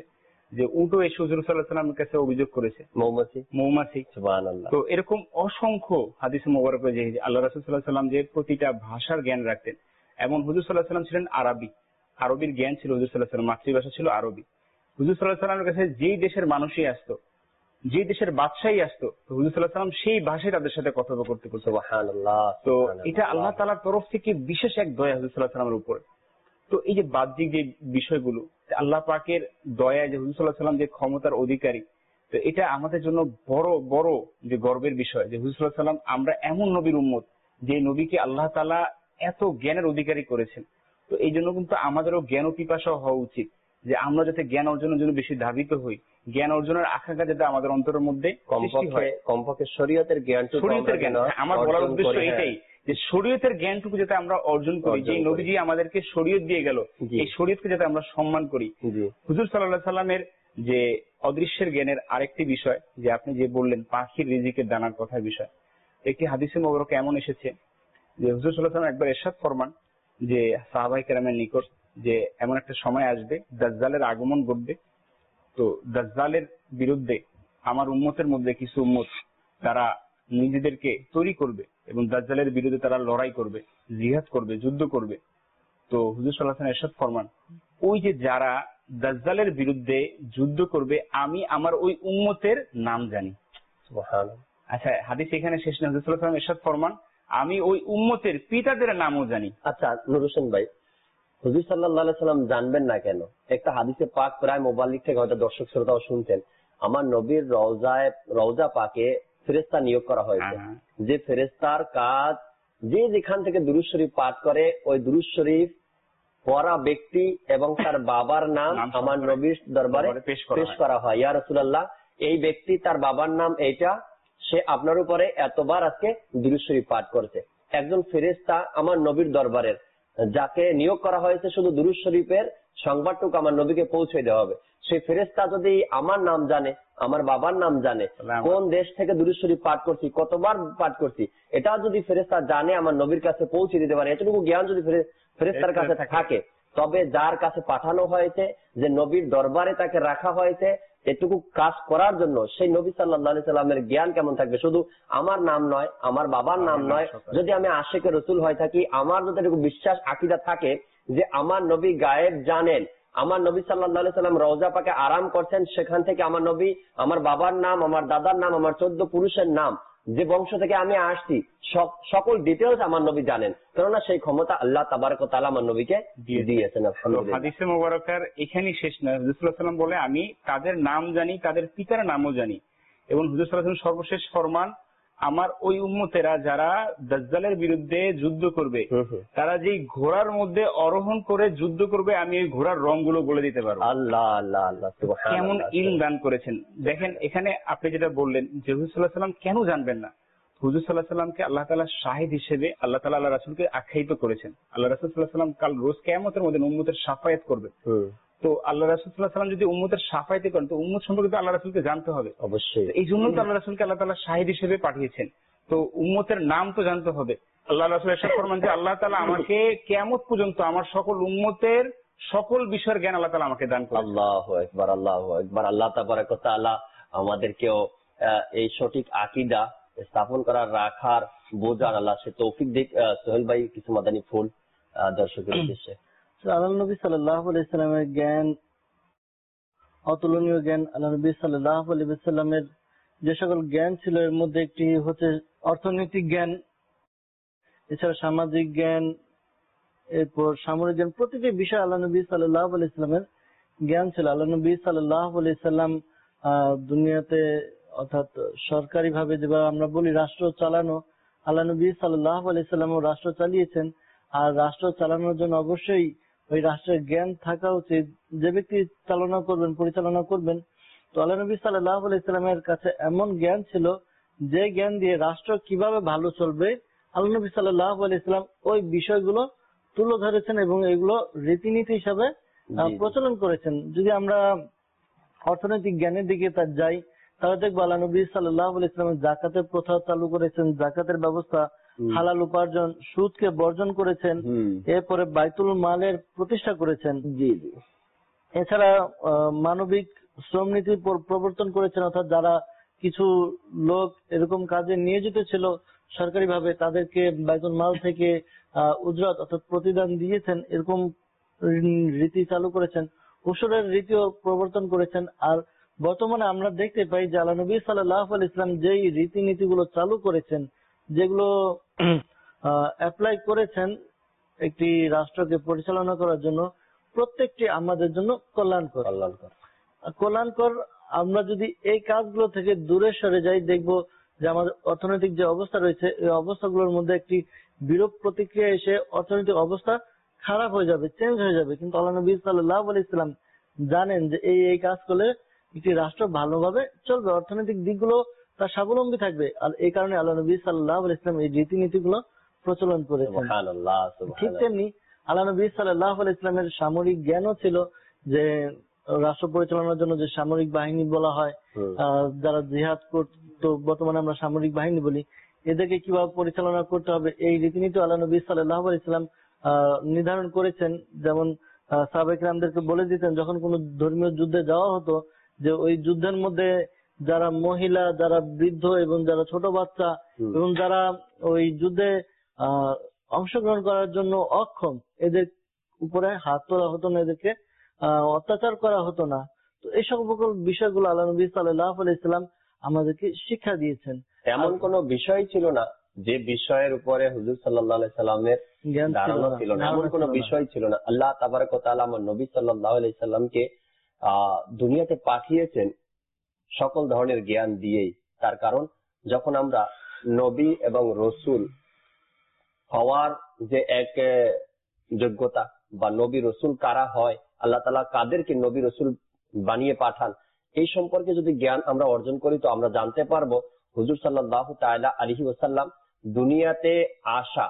যে উটও এসে হুজুর সাল্লাল্লাহু আলাইহি ওয়াসাল্লামের কাছে অভিযোগ করেছে, মৌমাছি মৌমাছি। সুবহানাল্লাহ। তো এরকম অসংখ্য হাদিসে মোবারক যে আল্লাহ রাসূল সাল্লাল্লাহু আলাইহি ওয়াসাল্লাম যে প্রতিটা ভাষার জ্ঞান রাখতেন, এমন হুজুর সাল্লাল্লাহু আলাইহি ওয়াসাল্লাম ছিলেন আরবি, আরবির জ্ঞান ছিল হুজুর সাল্লাল্লাহু আলাইহি ওয়াসাল্লাম, মাতৃভাষা ছিল আরবি। হুজুর সাল্লাল্লাহু আলাইহি ওয়াসাল্লামের কাছে যেই দেশের মানুষই আসতো, যে দেশের বাদশাহী আসতো, তো হুজুর সাল্লাল্লাহু আলাইহি ওয়াসাল্লাম সেই ভাষায় তাদের সাথে কথোপকথন করতো। সুবহানাল্লাহ। তো এটা আল্লাহ তাআলার তরফ থেকে বিশেষ এক দয়া হুজুর সাল্লাল্লাহু আলাইহি ওয়াসাল্লামের উপর। তো এই যে বাহ্যিক যে বিষয়গুলো, আল্লাহ পাকের দয়া যে হুজুর সাল্লাল্লাহু আলাইহি ওয়াসাল্লাম যে ক্ষমতার অধিকারী, তো এটা আমাদের জন্য বড় বড় যে গর্বের বিষয় যে হুজুর সাল্লাল্লাহু আলাইহি ওয়াসাল্লাম আমরা এমন নবীর উম্মত যে নবীকে আল্লাহ তাআলা এত জ্ঞানের অধিকারী করেছেন। তো এই জন্য কিন্তু আমাদেরও জ্ঞান পিপাসা হওয়া উচিত, যে আমরা যাতে জ্ঞান অর্জনের জন্য বেশি ধাবিত হই, জ্ঞান অর্জনের আকাঙ্ক্ষা যাতে আমাদের অন্তরের মধ্যে কমপক্ষে কমপক্ষে শরীয়তের জ্ঞানটুকু, শরীয়তের জ্ঞান, আমার বলার উদ্দেশ্য এটাই যে শরীয়তের জ্ঞানটুকু যাতে আমরা অর্জন করি, যে নবীজি আমাদেরকে শরীয়ত দিয়ে গেল, এই শরীয়তকে যাতে আমরা সম্মান করি। হুজুর সাল্লাল্লাহু আলাইহি সাল্লামের যে অদৃশ্যের জ্ঞানের আরেকটি বিষয় যে আপনি যে বললেন পাখির রিজিকের দানার কথার বিষয়, একটি হাদিসে মোবারক এমন এসেছে যে হুজুর সাল্লাল্লাহু আলাইহি সাল্লাম একবার ইরশাদ ফরমান যে সাহাবায়ে কেরামের নিকট যে এমন একটা সময় আসবে দাজ্জালের আগমন ঘটবে, তো দাজ্জালের বিরুদ্ধে আমার উম্মতের মধ্যে কিছু উম্মত তারা নিজেদেরকে তৈরি করবে এবং দাজ্জালের বিরুদ্ধে তারা লড়াই করবে, জিহাদ করবে, যুদ্ধ করবে। তো হুজুর সাল্লাল্লাহু আলাইহি ওয়াসাল্লাম ইরশাদ ফরমান, ওই যে যারা দাজ্জালের বিরুদ্ধে যুদ্ধ করবে আমি আমার ওই উম্মতের নাম জানি। সুবহানাল্লাহ। আচ্ছা, হাদিস এখানে শেষ না, হুজুর সাল্লাল্লাহু আলাইহি ওয়াসাল্লাম ইরশাদ ফরমান আমি ওই উম্মতের পিতাদের নামও জানি। আচ্ছা নূর হোসেন ভাই, হুজুর সাল্লাল্লাহু আলাইহি সাল্লাম জানবেন না কেন? একটা হাদিসে পাক প্রায় মোবাল্লিগ থেকে হয়তো দর্শক শ্রোতাও শুনতেন, আমার নবীর রওজায় রওজা পাকে ফেরেশতা নিয়োগ করা হয়েছে, যে ফেরেশতার কাজ যে যেখান থেকে দুরূদ শরীফ পাঠ করে ওই দুরূদ শরীফ পড়া ব্যক্তি এবং তার বাবার নাম আমার নবীর দরবারে পেশ করা হয়। ইয়া রাসূলুল্লাহ, এই ব্যক্তি তার বাবার নাম এইটা, সে আপনার উপরে এতবার আজকে দুরূদ শরীফ পাঠ করছে। একজন ফেরেশতা আমার নবীর দরবারের যাকে নিয়োগ করা হয়েছে শুধু দুরূদ শরীফের সংবাদটুকু আমার নবীকে পৌঁছে দেওয়া হবে, সেই ফেরেশতা যদি আমার নাম জানে, আমার বাবার নাম জানে, কোন দেশ থেকে দুরূদ শরীফ পাঠ করছি, কতবার পাঠ করছি, এটা যদি ফেরেশতা জানে আমার নবীর কাছে পৌঁছে দিতে পারে, এতটুকু জ্ঞান যদি ফেরেশতার কাছে থাকে, তবে যার কাছে পাঠানো হয়েছে, যে নবীর দরবারে তাকে রাখা হয়েছে এটুকু কাজ করার জন্য, সেই নবী সাল্লাল্লাহু আলাইহি সাল্লামের জ্ঞান কেমন থাকবে? শুধু আমার নাম নয়, আমার বাবার নাম নয়, যদি আমি আশিকে রাসূল হয়ে থাকি, আমার যদি এটুকু বিশ্বাস আকীদা থাকে যে আমার নবী গায়েব জানেন, আমার নবী সাল্লাল্লাহু আলাইহি সাল্লাম রওজা পাকে আরাম করছেন, সেখান থেকে আমার নবী আমার বাবার নাম, আমার দাদার নাম, আমার চোদ্দ পুরুষের নাম, যে বংশ থেকে আমি আসছি, সকল ডিটেলস আমার নবী জানেন, কেননা সেই ক্ষমতা আল্লাহ তাবারক ওয়া তাআলা আমার নবীকে দিয়েছেন। আলহামদুলিল্লাহ। হাদিসে মোবারকার এখানেই শেষ না, হুজুর সাল্লাল্লাহু আলাইহি ওয়াসাল্লাম বলে আমি তাদের নাম জানি, তাদের পিতার নামও জানি। এবং হুজুর সাল্লাল্লাহু আলাইহি ওয়াসাল্লাম সর্বশেষ ফরমান, আমার ওই উম্মতেরা যারা দাজ্জালের বিরুদ্ধে যুদ্ধ করবে, তারা যেই ঘোড়ার মধ্যে আরোহণ করে যুদ্ধ করবে, আমি ওই ঘোড়ার রংগুলো বলে দিতে পারবো। আল্লাহ আল্লাহ আল্লাহ, কেমন ইলম দান করেছেন দেখেন। এখানে আপনি যেটা বললেন যে হুজুর সাল্লাল্লাহু আলাইহি ওয়াসাল্লাম কেন জানবেন না, হুজুর সাল্লাল্লাহু আলাইহি ওয়াসাল্লামকে আল্লাহ তাআলা শাহিদ হিসেবে আল্লাহ তাআলা আল্লাহ রাসূলকে আখ্যায়িত করেছেন। আল্লাহ রাসূল সাল্লাল্লাহু আলাইহি ওয়াসাল্লাম কাল রোজ কিয়ামতের মধ্যে উম্মতের শাফায়াত করবে। তো আল্লাহ রাসূল সাল্লাল্লাহু আলাইহি ওয়াসাল্লাম যদি উম্মতের শাফায়াত করেন, তো উম্মত সম্পর্কে আল্লাহ রাসূলকে জানতে হবে অবশ্যই। এই জন্য তো আল্লাহ রাসূলকে আল্লাহ তাআলা শাহিদ হিসেবে পাঠিয়েছেন। তো উম্মতের নাম তো জানতে হবে। আল্লাহ রাসূল ইরশাদ ফরমান যে আল্লাহ তাআলা আমাকে কিয়ামত পর্যন্ত আমার সকল উম্মতের সকল বিষয়ের জ্ঞান আল্লাহ তাআলা আমাকে দান করেন। আল্লাহু আকবার, আল্লাহু আকবার। আল্লাহ তাবারক ওয়া তাআলা আমাদেরকেও এই সঠিক আকীদা স্থাপন করার, রাখার, বোঝার আল্লাহ সে তৌফিক দিক। সোহেল ভাই কিছু মাদানী ফুল দর্শকের উদ্দেশ্যে। আল্লাহ নবী সাল্লাল্লাহু আলাইহি ওয়াসাল্লামের জ্ঞান অতুলনীয় জ্ঞান। আল্লাহ নবী সাল্লাল্লাহু আলাইহি ওয়াসাল্লামের যে সকল জ্ঞান ছিল এর মধ্যে একটি হচ্ছে অর্থনৈতিক জ্ঞান, এছাড়া সামাজিক জ্ঞান, এরপর সামরিক জ্ঞান, প্রতিটি বিষয় আল্লাহ নবী সাল্লাল্লাহু আলাইহি ওয়াসাল্লামের জ্ঞান ছিল। আল্লাহ নবী সাল্লাল্লাহু আলাইহি ওয়াসাল্লাম দুনিয়াতে অর্থাৎ সরকারি ভাবে যেভাবে আমরা বলি রাষ্ট্র চালানো, আল্লাহ নবী সাল্লাল্লাহু আলাইহি ওয়াসাল্লাম রাষ্ট্র চালিয়েছেন। আর রাষ্ট্র চালানোর জন্য অবশ্যই ওই রাষ্ট্রের জ্ঞান থাকা উচিত, যে ব্যক্তি চালনা করবেন, পরিচালনা করবেন। তো আল্লাহ নবী সাল্লাল্লাহু আলাইহি ওয়াসাল্লামের কাছে এমন জ্ঞান ছিল যে জ্ঞান দিয়ে রাষ্ট্র কিভাবে ভালো চলবে আল্লাহ নবী সাল্লাল্লাহু আলাইহি ওয়াসাল্লাম ওই বিষয়গুলো তুলে ধরেছেন এবং এগুলো রীতিনীতি হিসাবে প্রচলন করেছেন। যদি আমরা অর্থনৈতিক জ্ঞানের দিকে তার যাই, তাহলে দেখবো আল্লাহ নবী সাল্লাল্লাহু আলাইহি ওয়াসাল্লাম জাকাতের প্রথা চালু করেছেন, জাকাতের ব্যবস্থা, হালাল উপার্জন, সুদকে বর্জন করেছেন, এরপরে বাইতুল মালের প্রতিষ্ঠা করেছেন। জি জি। এছাড়া মানবিক শ্রম নীতির প্রবর্তন করেছেন, অর্থাৎ যারা কিছু লোক এরকম কাজে নিয়োজিত ছিল সরকারিভাবে তাদেরকে বাইতুল মাল থেকে উজরত অর্থাৎ প্রতিদান দিয়েছেন, এরকম রীতি চালু করেছেন, উসুরের রীতিও প্রবর্তন করেছেন। আর বর্তমানে আমরা দেখতে পাই যে আল্লাহ নবী সাল্লাল্লাহু আলাইহি ওয়াসাল্লাম যেই রীতিনীতিগুলো চালু করেছেন, যেগুলো অ্যাপ্লাই করেছেন একটি রাষ্ট্রকে পরিচালনা করার জন্য, প্রত্যেকটি আমাদের জন্য কল্যাণকর কল্যাণকর কল্যাণকর আমরা যদি এই কাজগুলো থেকে দূরে সরে যাই, দেখবো যে আমাদের অর্থনৈতিক যে অবস্থা রয়েছে এই অবস্থাগুলোর মধ্যে একটি বিরূপ প্রতিক্রিয়া এসে অর্থনৈতিক অবস্থা খারাপ হয়ে যাবে, চেঞ্জ হয়ে যাবে। কিন্তু আল্লাহ নবী সাল্লাল্লাহু আলাইহি ওয়াসাল্লাম জানেন যে এই এই কাজ করলে একটি রাষ্ট্র ভালোভাবে চলবে, অর্থনৈতিক দিকগুলো তার স্বাবলম্বী থাকবে। আর এই কারণে আল্লাহ নবী সাল্লাল্লাহু আলাইহি ওয়াসাল্লাম এই রীতিনীতিগুলো প্রচলন করেছেন। ঠিক তেমনি আল্লাহ নবী সাল্লাল্লাহু আলাইহি ওয়াসাল্লামের সামরিক জ্ঞানও ছিল, যে রাষ্ট্র পরিচালনার জন্য যে সামরিক বাহিনী বলা হয়, যারা জিহাদ করতো, বর্তমানে আমরা সামরিক বাহিনী বলি, এদেরকে কিভাবে পরিচালনা করতে হবে এই রীতিনীতি আল্লাহ নবী সাল্লাল্লাহু আলাইহি ওয়াসাল্লাম নির্ধারণ করেছেন। যেমন সাহাবায়ে কেরামদেরকে বলে দিতেন যখন কোনো ধর্মীয় যুদ্ধে যাওয়া হতো, যে ওই যুদ্ধের মধ্যে যারা মহিলা, যারা বৃদ্ধ এবং যারা ছোট বাচ্চা এবং যারা ওই যুদ্ধে আহ অংশগ্রহণ করার জন্য অক্ষম, এদের উপরে হাত তোলা হতো না, এদেরকে আহ অত্যাচার করা হতো না। তো এই সকল বিষয়গুলো আল্লাহ নবী সাল্লাল্লাহু আলাইহি ওয়াসাল্লাম আমাদেরকে শিক্ষা দিয়েছেন। এমন কোন বিষয় ছিল না যে বিষয়ের উপরে হুজুর সাল্লাল্লাহু আলাইহি সাল্লামের ধারণা ছিল না, এমন কোন বিষয় ছিল না। আল্লাহ তাবারক ওয়া তাআলা আমার নবী সাল্লাল্লাহু আলাইহি সাল্লামকে আহ দুনিয়াতে পাঠিয়েছেন সকল ধরনের জ্ঞান দিয়েই। তার কারণ যখন আমরা নবী এবং রসুল হওয়ার যে এক যোগ্যতা বা নবী রসুল কারা হয়, আল্লাহ তাআলা কাদেরকে নবী রসুল বানিয়ে পাঠান, এই সম্পর্কে যদি জ্ঞান আমরা অর্জন করি তো আমরা জানতে পারবো হুজুর সাল্লাল্লাহু তাআলা আলাইহি ওয়াসাল্লাম দুনিয়াতে আসা,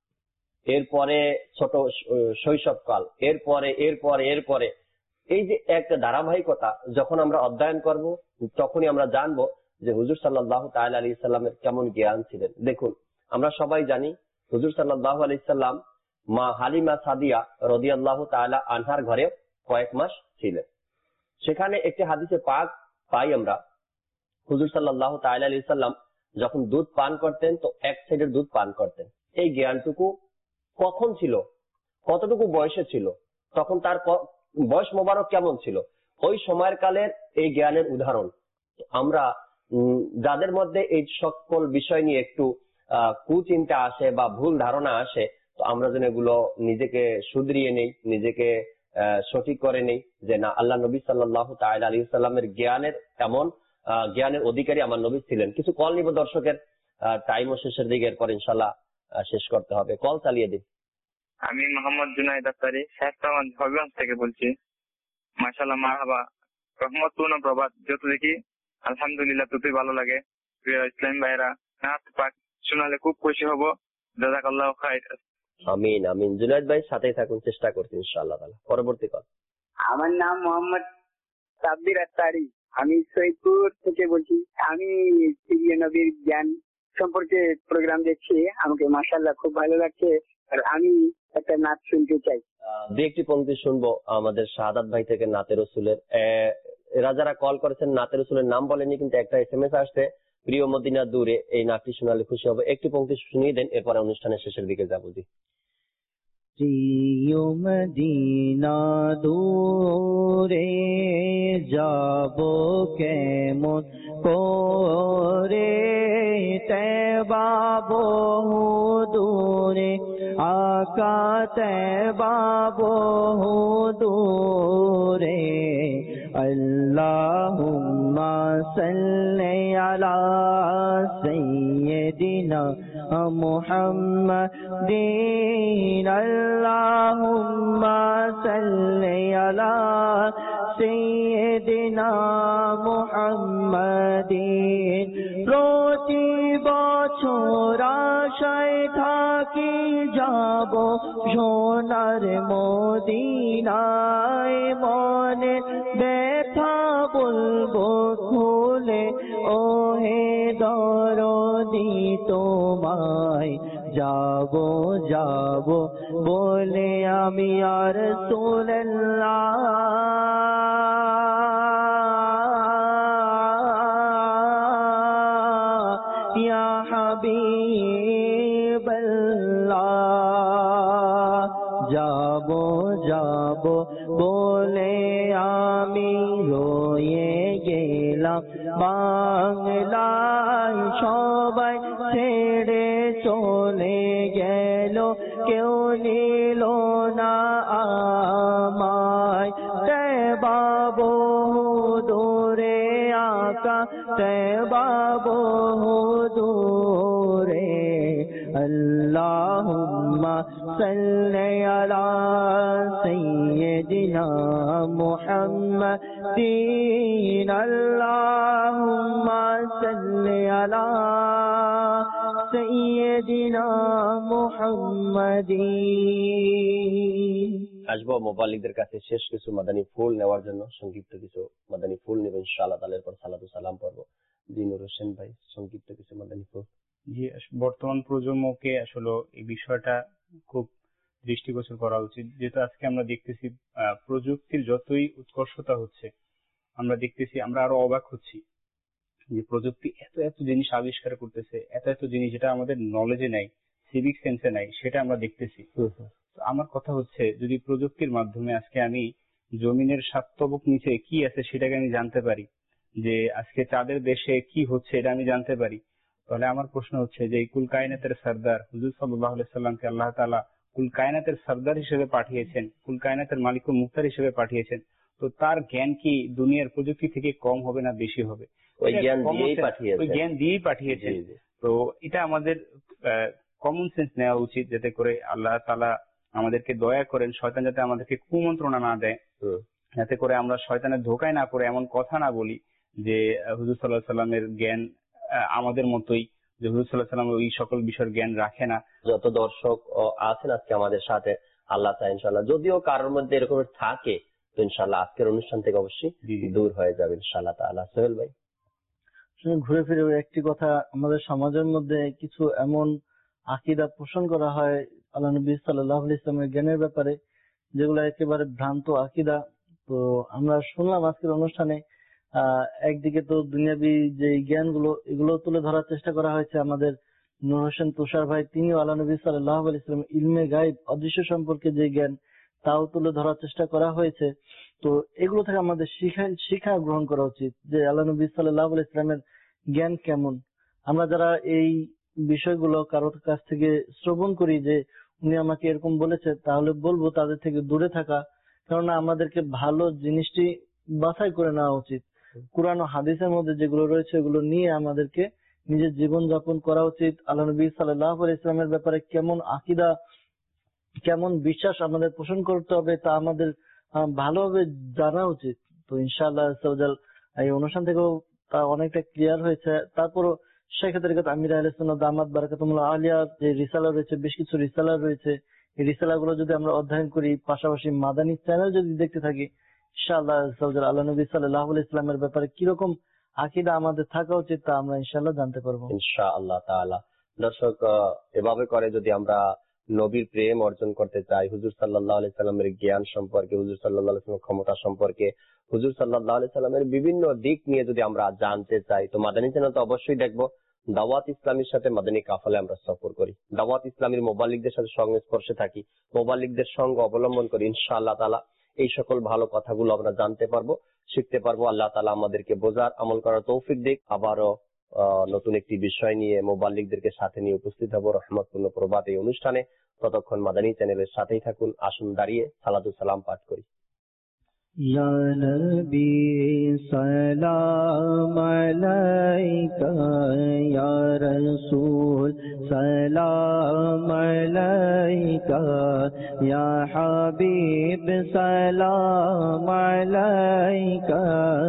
এরপরে ছোট শৈশবকাল, এরপরে এরপরে এরপরে এই যে একটা ধারাবাহিকতা যখন আমরা অধ্যয়ন করব তখনই আমরা জানবো যে হুজুর সাল্লাল্লাহু তাআলা আলাইহি সাল্লামের কেমন জ্ঞান ছিলেন। দেখুন, আমরা সবাই জানি হুজুর সাল্লাল্লাহু আলাইহি সাল্লাম মা হালিমা সাদিয়া রাদিয়াল্লাহু তাআলা আনহার ঘরে কয়েক মাস ছিলেন। সেখানে একটি হাদিসে পাক পাই আমরা, হুজুর সাল্লাল্লাহু তাআলা আলাইহি সাল্লাম যখন দুধ পান করতেন তো এক সাইডের দুধ পান করতেন। এই জ্ঞানটুকু কখন ছিল, কতটুকু বয়সে ছিল, তখন তার বয়স মোবারক কেমন ছিল, ওই সময়ের কালের এই জ্ঞানের উদাহরণ। আমরা যাদের মধ্যে এই সকল বিষয় নিয়ে একটু আহ কুচিন্তা আসে বা ভুল ধারণা আসে, তো আমরা যেন এগুলো নিজেকে শুধরিয়ে নেই, নিজেকে সঠিক করে নেই যে না, আল্লাহ নবী সাল্লাল্লাহু তাআলা আলাইহি সাল্লামের জ্ঞানের এমন জ্ঞানের অধিকারী আমার নবী ছিলেন। কিছু কল নিব দর্শকের, টাইমও শেষের দিকে, এরপর ইনশাল্লাহ শেষ করতে হবে। কল চালিয়ে দিন। আমি মোহাম্মদ জুনাইদ আফতারি শেখগঞ্জ হবিগঞ্জ থেকে বলছি। মাশাআল্লাহ, মারহাবা, রহমতপূর্ণ প্রবাদ যত দেখি আলহামদুলিল্লাহ ততই ভালো লাগে। প্রিয় ইসলাম ভাইরা, নাত পাক শোনালে খুব খুশি হব। জাযাকাল্লাহু খাইর। আমিন আমিন। জুনাইদ ভাই সাথেই থাকুন, চেষ্টা করছি ইনশাআল্লাহ তাআলা। পরবর্তী কল। আমার নাম মোহাম্মদ সাব্বির আত্তারি, আমি সৈয়দপুর থেকে বলছি। আমি প্রিয় নবীর জ্ঞান সম্পর্কে প্রোগ্রাম দেখছি, আমাকে মাশাআল্লাহ খুব ভালো লাগছে। আর আমি একটা নাচ শুনতে চাই। দু একটি পংক্তি শুনবো আমাদের শাহাদাত ভাই থেকে নাতে রসুলের। এরা যারা কল করেছেন নাতে রসুলের নাম বলেনি, কিন্তু একটা এস এম এস আসছে প্রিয় মদিনা দূরে, এই নাটটি শোনালে খুশি হবে। একটি পংক্তি শুনিয়ে দেন, এরপরে অনুষ্ঠানের শেষের দিকে যাবো। জি। প্রিয় মদিনা দূরে যাব কেমন করে, তেবা বহু দূরে আকা তেবা বহু দূরে। আল্লাহুম্মা সাল্লি আলা সাইয়্যিদিনা মুহাম্মাদিন। আল্লাহুম্মা সাল্লি আলা সাইয়্যিদিনা মুহাম্মাদিন। প্রতি বছর আশায় থাকি যাব সোনার মদিনায়, মনে ব্যথা বলবো খুলে ও হে দরদি তোমায়। যাব যাব বলে আমি আর রাসূলুল্লাহ ইয়া হাবিবাল্লাহ। যাব যাব বলে আমি রয়ে গেলাম বাংলায়, সবাই ছেড়ে চলে গেল, কেউ নিল না আমায়। তেবা বহু দূরে আকা, তেবা বহু দূরে, আল্লাহুম্মা সাল্লি আলা সাইয়্যিদিনা মুহাম্মাদিন, আল্লাহুম্মা সাল্লি আলা সাইয়্যিদিনা মুহাম্মাদিন। আসবো মোবাল্লিকদের কাছে শেষ কিছু মাদানী ফুল নেওয়ার জন্য, সংক্ষিপ্ত কিছু মাদানী ফুল নেবেন ইনশাআল্লাহ। তাহলে এরপর সালাতু সালাম পড়বো। জিনুর হোসেন ভাই সংক্ষিপ্ত কিছু মাদানী ফুল। জি, বর্তমান প্রজন্মকে আসলে এই বিষয়টা খুব দৃষ্টিগোচর করা উচিত, যেহেতু আজকে আমরা দেখতেছি প্রযুক্তির যতই উৎকর্ষতা হচ্ছে, আমরা দেখতেছি আমরা আরো অবাক হচ্ছি যে প্রযুক্তি এত এত জিনিস আবিষ্কার করতেছে, এত এত জিনিস যেটা আমাদের নলেজে নাই, সিভিক সেন্সে নাই, সেটা আমরা দেখতেছি। আমার কথা হচ্ছে, যদি প্রযুক্তির মাধ্যমে আজকে আমি জমিনের সাত তবক নিচে কি আছে সেটাকে আমি জানতে পারি, যে আজকে চাঁদের দেশে কি হচ্ছে এটা আমি জানতে পারি, তাহলে আমার প্রশ্ন হচ্ছে যে এই কুল কায়নাতের সর্দার হুজুর সাল্লাল্লাহু আলাইহি সাল্লামকে আল্লাহ তাআলা কুল কায়নাতের সর্দার হিসেবে পাঠিয়েছেন, কুল কায়নাতের মালিক ও মুখতার হিসেবে পাঠিয়েছেন, তো তার জ্ঞান কি দুনিয়ার প্রযুক্তি থেকে কম হবে না বেশি হবে? ওই জ্ঞান দিয়েই পাঠিয়েছেন, ওই জ্ঞান দিয়েই পাঠিয়েছেন। তো এটা আমাদের কমন সেন্স নেওয়া উচিত, যাতে করে আল্লাহ তাআলা আমাদেরকে দয়া করেন, শয়তান যাতে আমাদেরকে কুমন্ত্রণা না দেয়, যাতে করে আমরা শয়তানের ধোকায় না পড়ে এমন কথা না বলি যে হুজুর সাল্লাল্লাহু আলাইহি সাল্লামের জ্ঞান আমাদের মতোই, যে হুজুর সাল্লাল্লাহু আলাইহি সাল্লাম ওই সকল বিষয়ের জ্ঞান রাখে না। যত দর্শক আছেন আজকে আমাদের সাথে, আল্লাহ চায় ইনশাআল্লাহ যদিও কারোর মধ্যে এরকম থাকে, তো ইনশাআল্লাহ আজকের অনুষ্ঠান থেকে অবশ্যই দূর হয়ে যাবে ইনশাআল্লাহ তাআলা। সোহেল ভাই, ঘুরে ফিরে একটি কথা, আমাদের সমাজের মধ্যে কিছু এমন আকীদা পোষণ করা হয় আল্লাহ নবী সাল্লাল্লাহু আলাইহি ওয়াসাল্লামের জ্ঞানের ব্যাপারে, যেগুলো একেবারে ভ্রান্ত আকীদা। তো আমরা শুনলাম আজকের অনুষ্ঠানে আহ একদিকে তো দুনিয়াবি যে জ্ঞানগুলো, এগুলো তুলে ধরার চেষ্টা করা হয়েছে। আমাদের নূর হোসেন তুষার ভাই, তিনিও আল্লাহ নবী সাল্লাল্লাহু আলাইহি ওয়াসাল্লাম ইলমে গায়ব, অদৃশ্য সম্পর্কে যে জ্ঞান, তাও তুলে ধরার চেষ্টা করা হয়েছে। তো এগুলো থেকে আমাদের শিক্ষা শিক্ষা গ্রহণ করা উচিত, যে আল্লাহ নবী সাল্লাল্লাহু আলাইহি ওয়াসাল্লামের জ্ঞান কেমন। আমরা যারা এই বিষয়গুলো কারোর কাছ থেকে শ্রবণ করি যে উনি আমাকে এরকম বলেছে, তাহলে বলবো তাদের থেকে দূরে থাকা, কেননা আমাদেরকে ভালো জিনিসটি বাছাই করে নেওয়া উচিত। কুরআন ও হাদিসের মধ্যে যেগুলো রয়েছে এগুলো নিয়ে আমাদেরকে নিজের জীবন যাপন করা উচিত। আল্লাহ নবী সাল্লাল্লাহু আলাইহি ওয়াসাল্লামের ব্যাপারে কেমন আকীদা, কেমন বিশ্বাস আমাদের পোষণ করতে হবে, তা আমাদের ভালোভাবে জানা উচিত। তো ইনশাআল্লাহ এই অনুষ্ঠান থেকেও তা অনেকটা ক্লিয়ার হয়েছে। তারপরও শাইখে তরিকত আমির আহলে সুন্নাত দামাত বারাকাতুহুল্লাহ আলিয়া যে রিসালা রয়েছে, বেশ কিছু রিসালা রয়েছে, এই রিসালাগুলো যদি আমরা অধ্যয়ন করি, পাশাপাশি মাদানী চ্যানেল যদি দেখতে থাকি, ইনশাআল্লাহ আল্লাহ নবী সাল্লাল্লাহু আলাইহি ওয়াসাল্লামের ব্যাপারে কিরকম আকীদা আমাদের থাকা উচিত তা আমরা ইনশাআল্লাহ জানতে পারবো ইনশাআল্লাহ তাআলা। দর্শক, এভাবে করে যদি আমরা নবীর প্রেম অর্জন করতে চাই, হুজুর সাল্লাল্লাহু আলাইহি সাল্লামের জ্ঞান সম্পর্কে, হুজুর সাল্লাল্লাহু আলাইহি সাল্লামের ক্ষমতা সম্পর্কে, হুজুর সাল্লাল্লাহু আলাইহি সাল্লামের বিভিন্ন দিক নিয়ে যদি আমরা জানতে চাই, তো মাদানী চ্যানেল তো অবশ্যই দেখবো। দাওয়াত ইসলামীর সাথে মাদানী কাফেলায় আমরা সফর করি, দাওয়াত ইসলামীর মোবাল্লিকদের সাথে সংস্পর্শে থাকি, মোবাল্লিকদের সঙ্গ অবলম্বন করি। ইনশাআল্লাহ তাআলা এই সকল ভালো কথাগুলো আমরা জানতে পারবো, শিখতে পারবো। আল্লাহ তাআলা আমাদেরকে বোঝার, আমল করার তৌফিক দিক। আবারও নতুন একটি বিষয় নিয়ে মোবাল্লিকদেরকে সাথে নিয়ে উপস্থিত হবো রহমতপূর্ণ প্রভাত এই অনুষ্ঠানে। ততক্ষণ মাদানী চ্যানেলের সাথেই থাকুন। আসুন দাঁড়িয়ে সালাতু সালাম পাঠ করি। ইয়া নবী সালাম আলাইকা, ইয়া রাসূল সালাম আলাইকা, ইয়া হাবিব সালাম আলাইকা,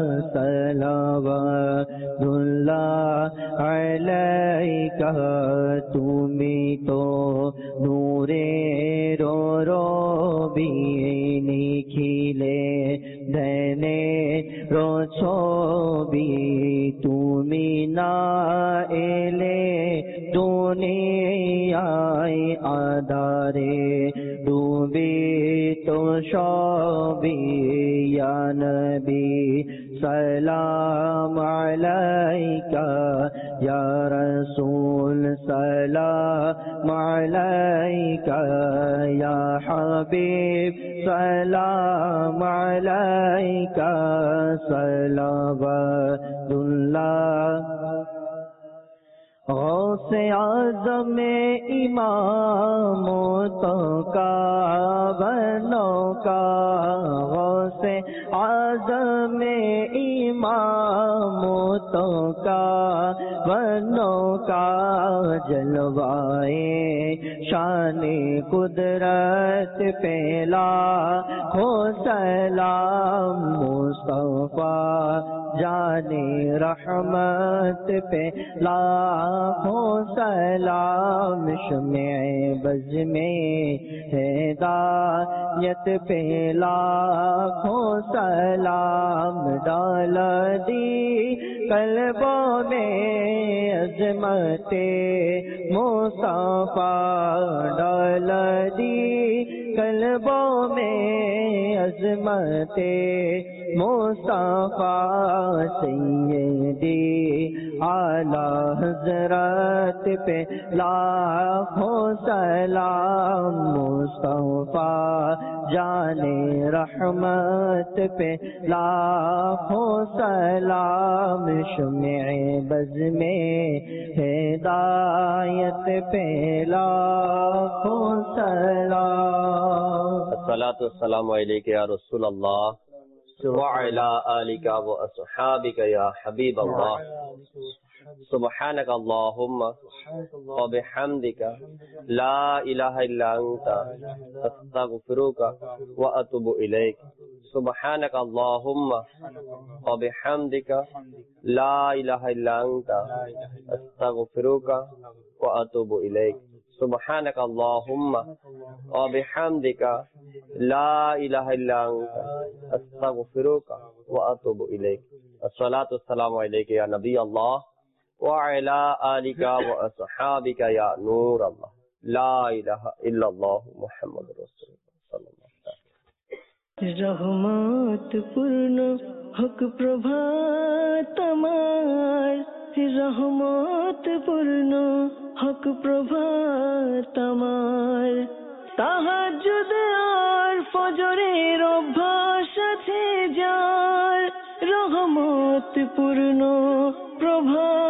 সালাওয়াতুল্লাহ আলাইকা। তুমি তো নূরের রবি, নিখিলে ধনে ছবি, তুমি না এলে দুনিয়ায় আধারে ডুবি তো সবই ইয়া নবী সালাম আলাইকা ইয়া রাসূল সালাম আলাইকা ইয়া হাবিব সালাম আলাইকা সালাওয়াতুল্লাহ गौसे आज़म इमामतों का बनों का गौसे आज़म इमामतों का बनों का जलवाए शान कुदरत पेला हो सलाम मुस्तफा जाने रहमत पे लाखों सलाम शुमे बज में हिदायत पे लाखों सलाम डाल दी कल्बों में अजमते मुस्तफा डाल दी कल्बों में अजमते मुस्तफा सैयदी आला हजरत पे लाखों सलाम मुस्तफा जाने रहमत पे लाखों सलाम शुमे बज में हिदायत पे लाखों सलाम। अस्सलातु वस्सलामु अलैका या रसूल अल्लाह वअला आलिका व अस्हाबिका या हबीब अल्लाह सुब्हानक अल्लाहुम्मा व बिहम्दिका ला इलाहा इल्ला अंता अस्तगफिरुका व अतूबु इलैक सुब्हानक अल्लाहुम्मा व बिहम्दिका ला इलाहा इल्ला अंता अस्तगफिरुका व अतूबु इलैक सुब्हानक अल्लाहुम्मा व बिहम्दिका ला इलाहा इल्ला अंता अस्तगफिरुका व अतूबु इलैक। अस्सलातु वस्सलामु अलैका या नबी अल्लाह व अला आलिका व अस्हाबिका या नूर अल्लाह ला इलाहा इल्लल्लाह मुहम्मदुर रसूलुल्लाह सल्लल्लाहु अलैहि वसल्लम। रहमत पूर्ण हक प्रभात আমার रहमत पूर्ण हक प्रभात আমার তাহাজ্জুদ আর ফজরের অভ্যাস আছে যার রহমত পূর্ণ প্রভাত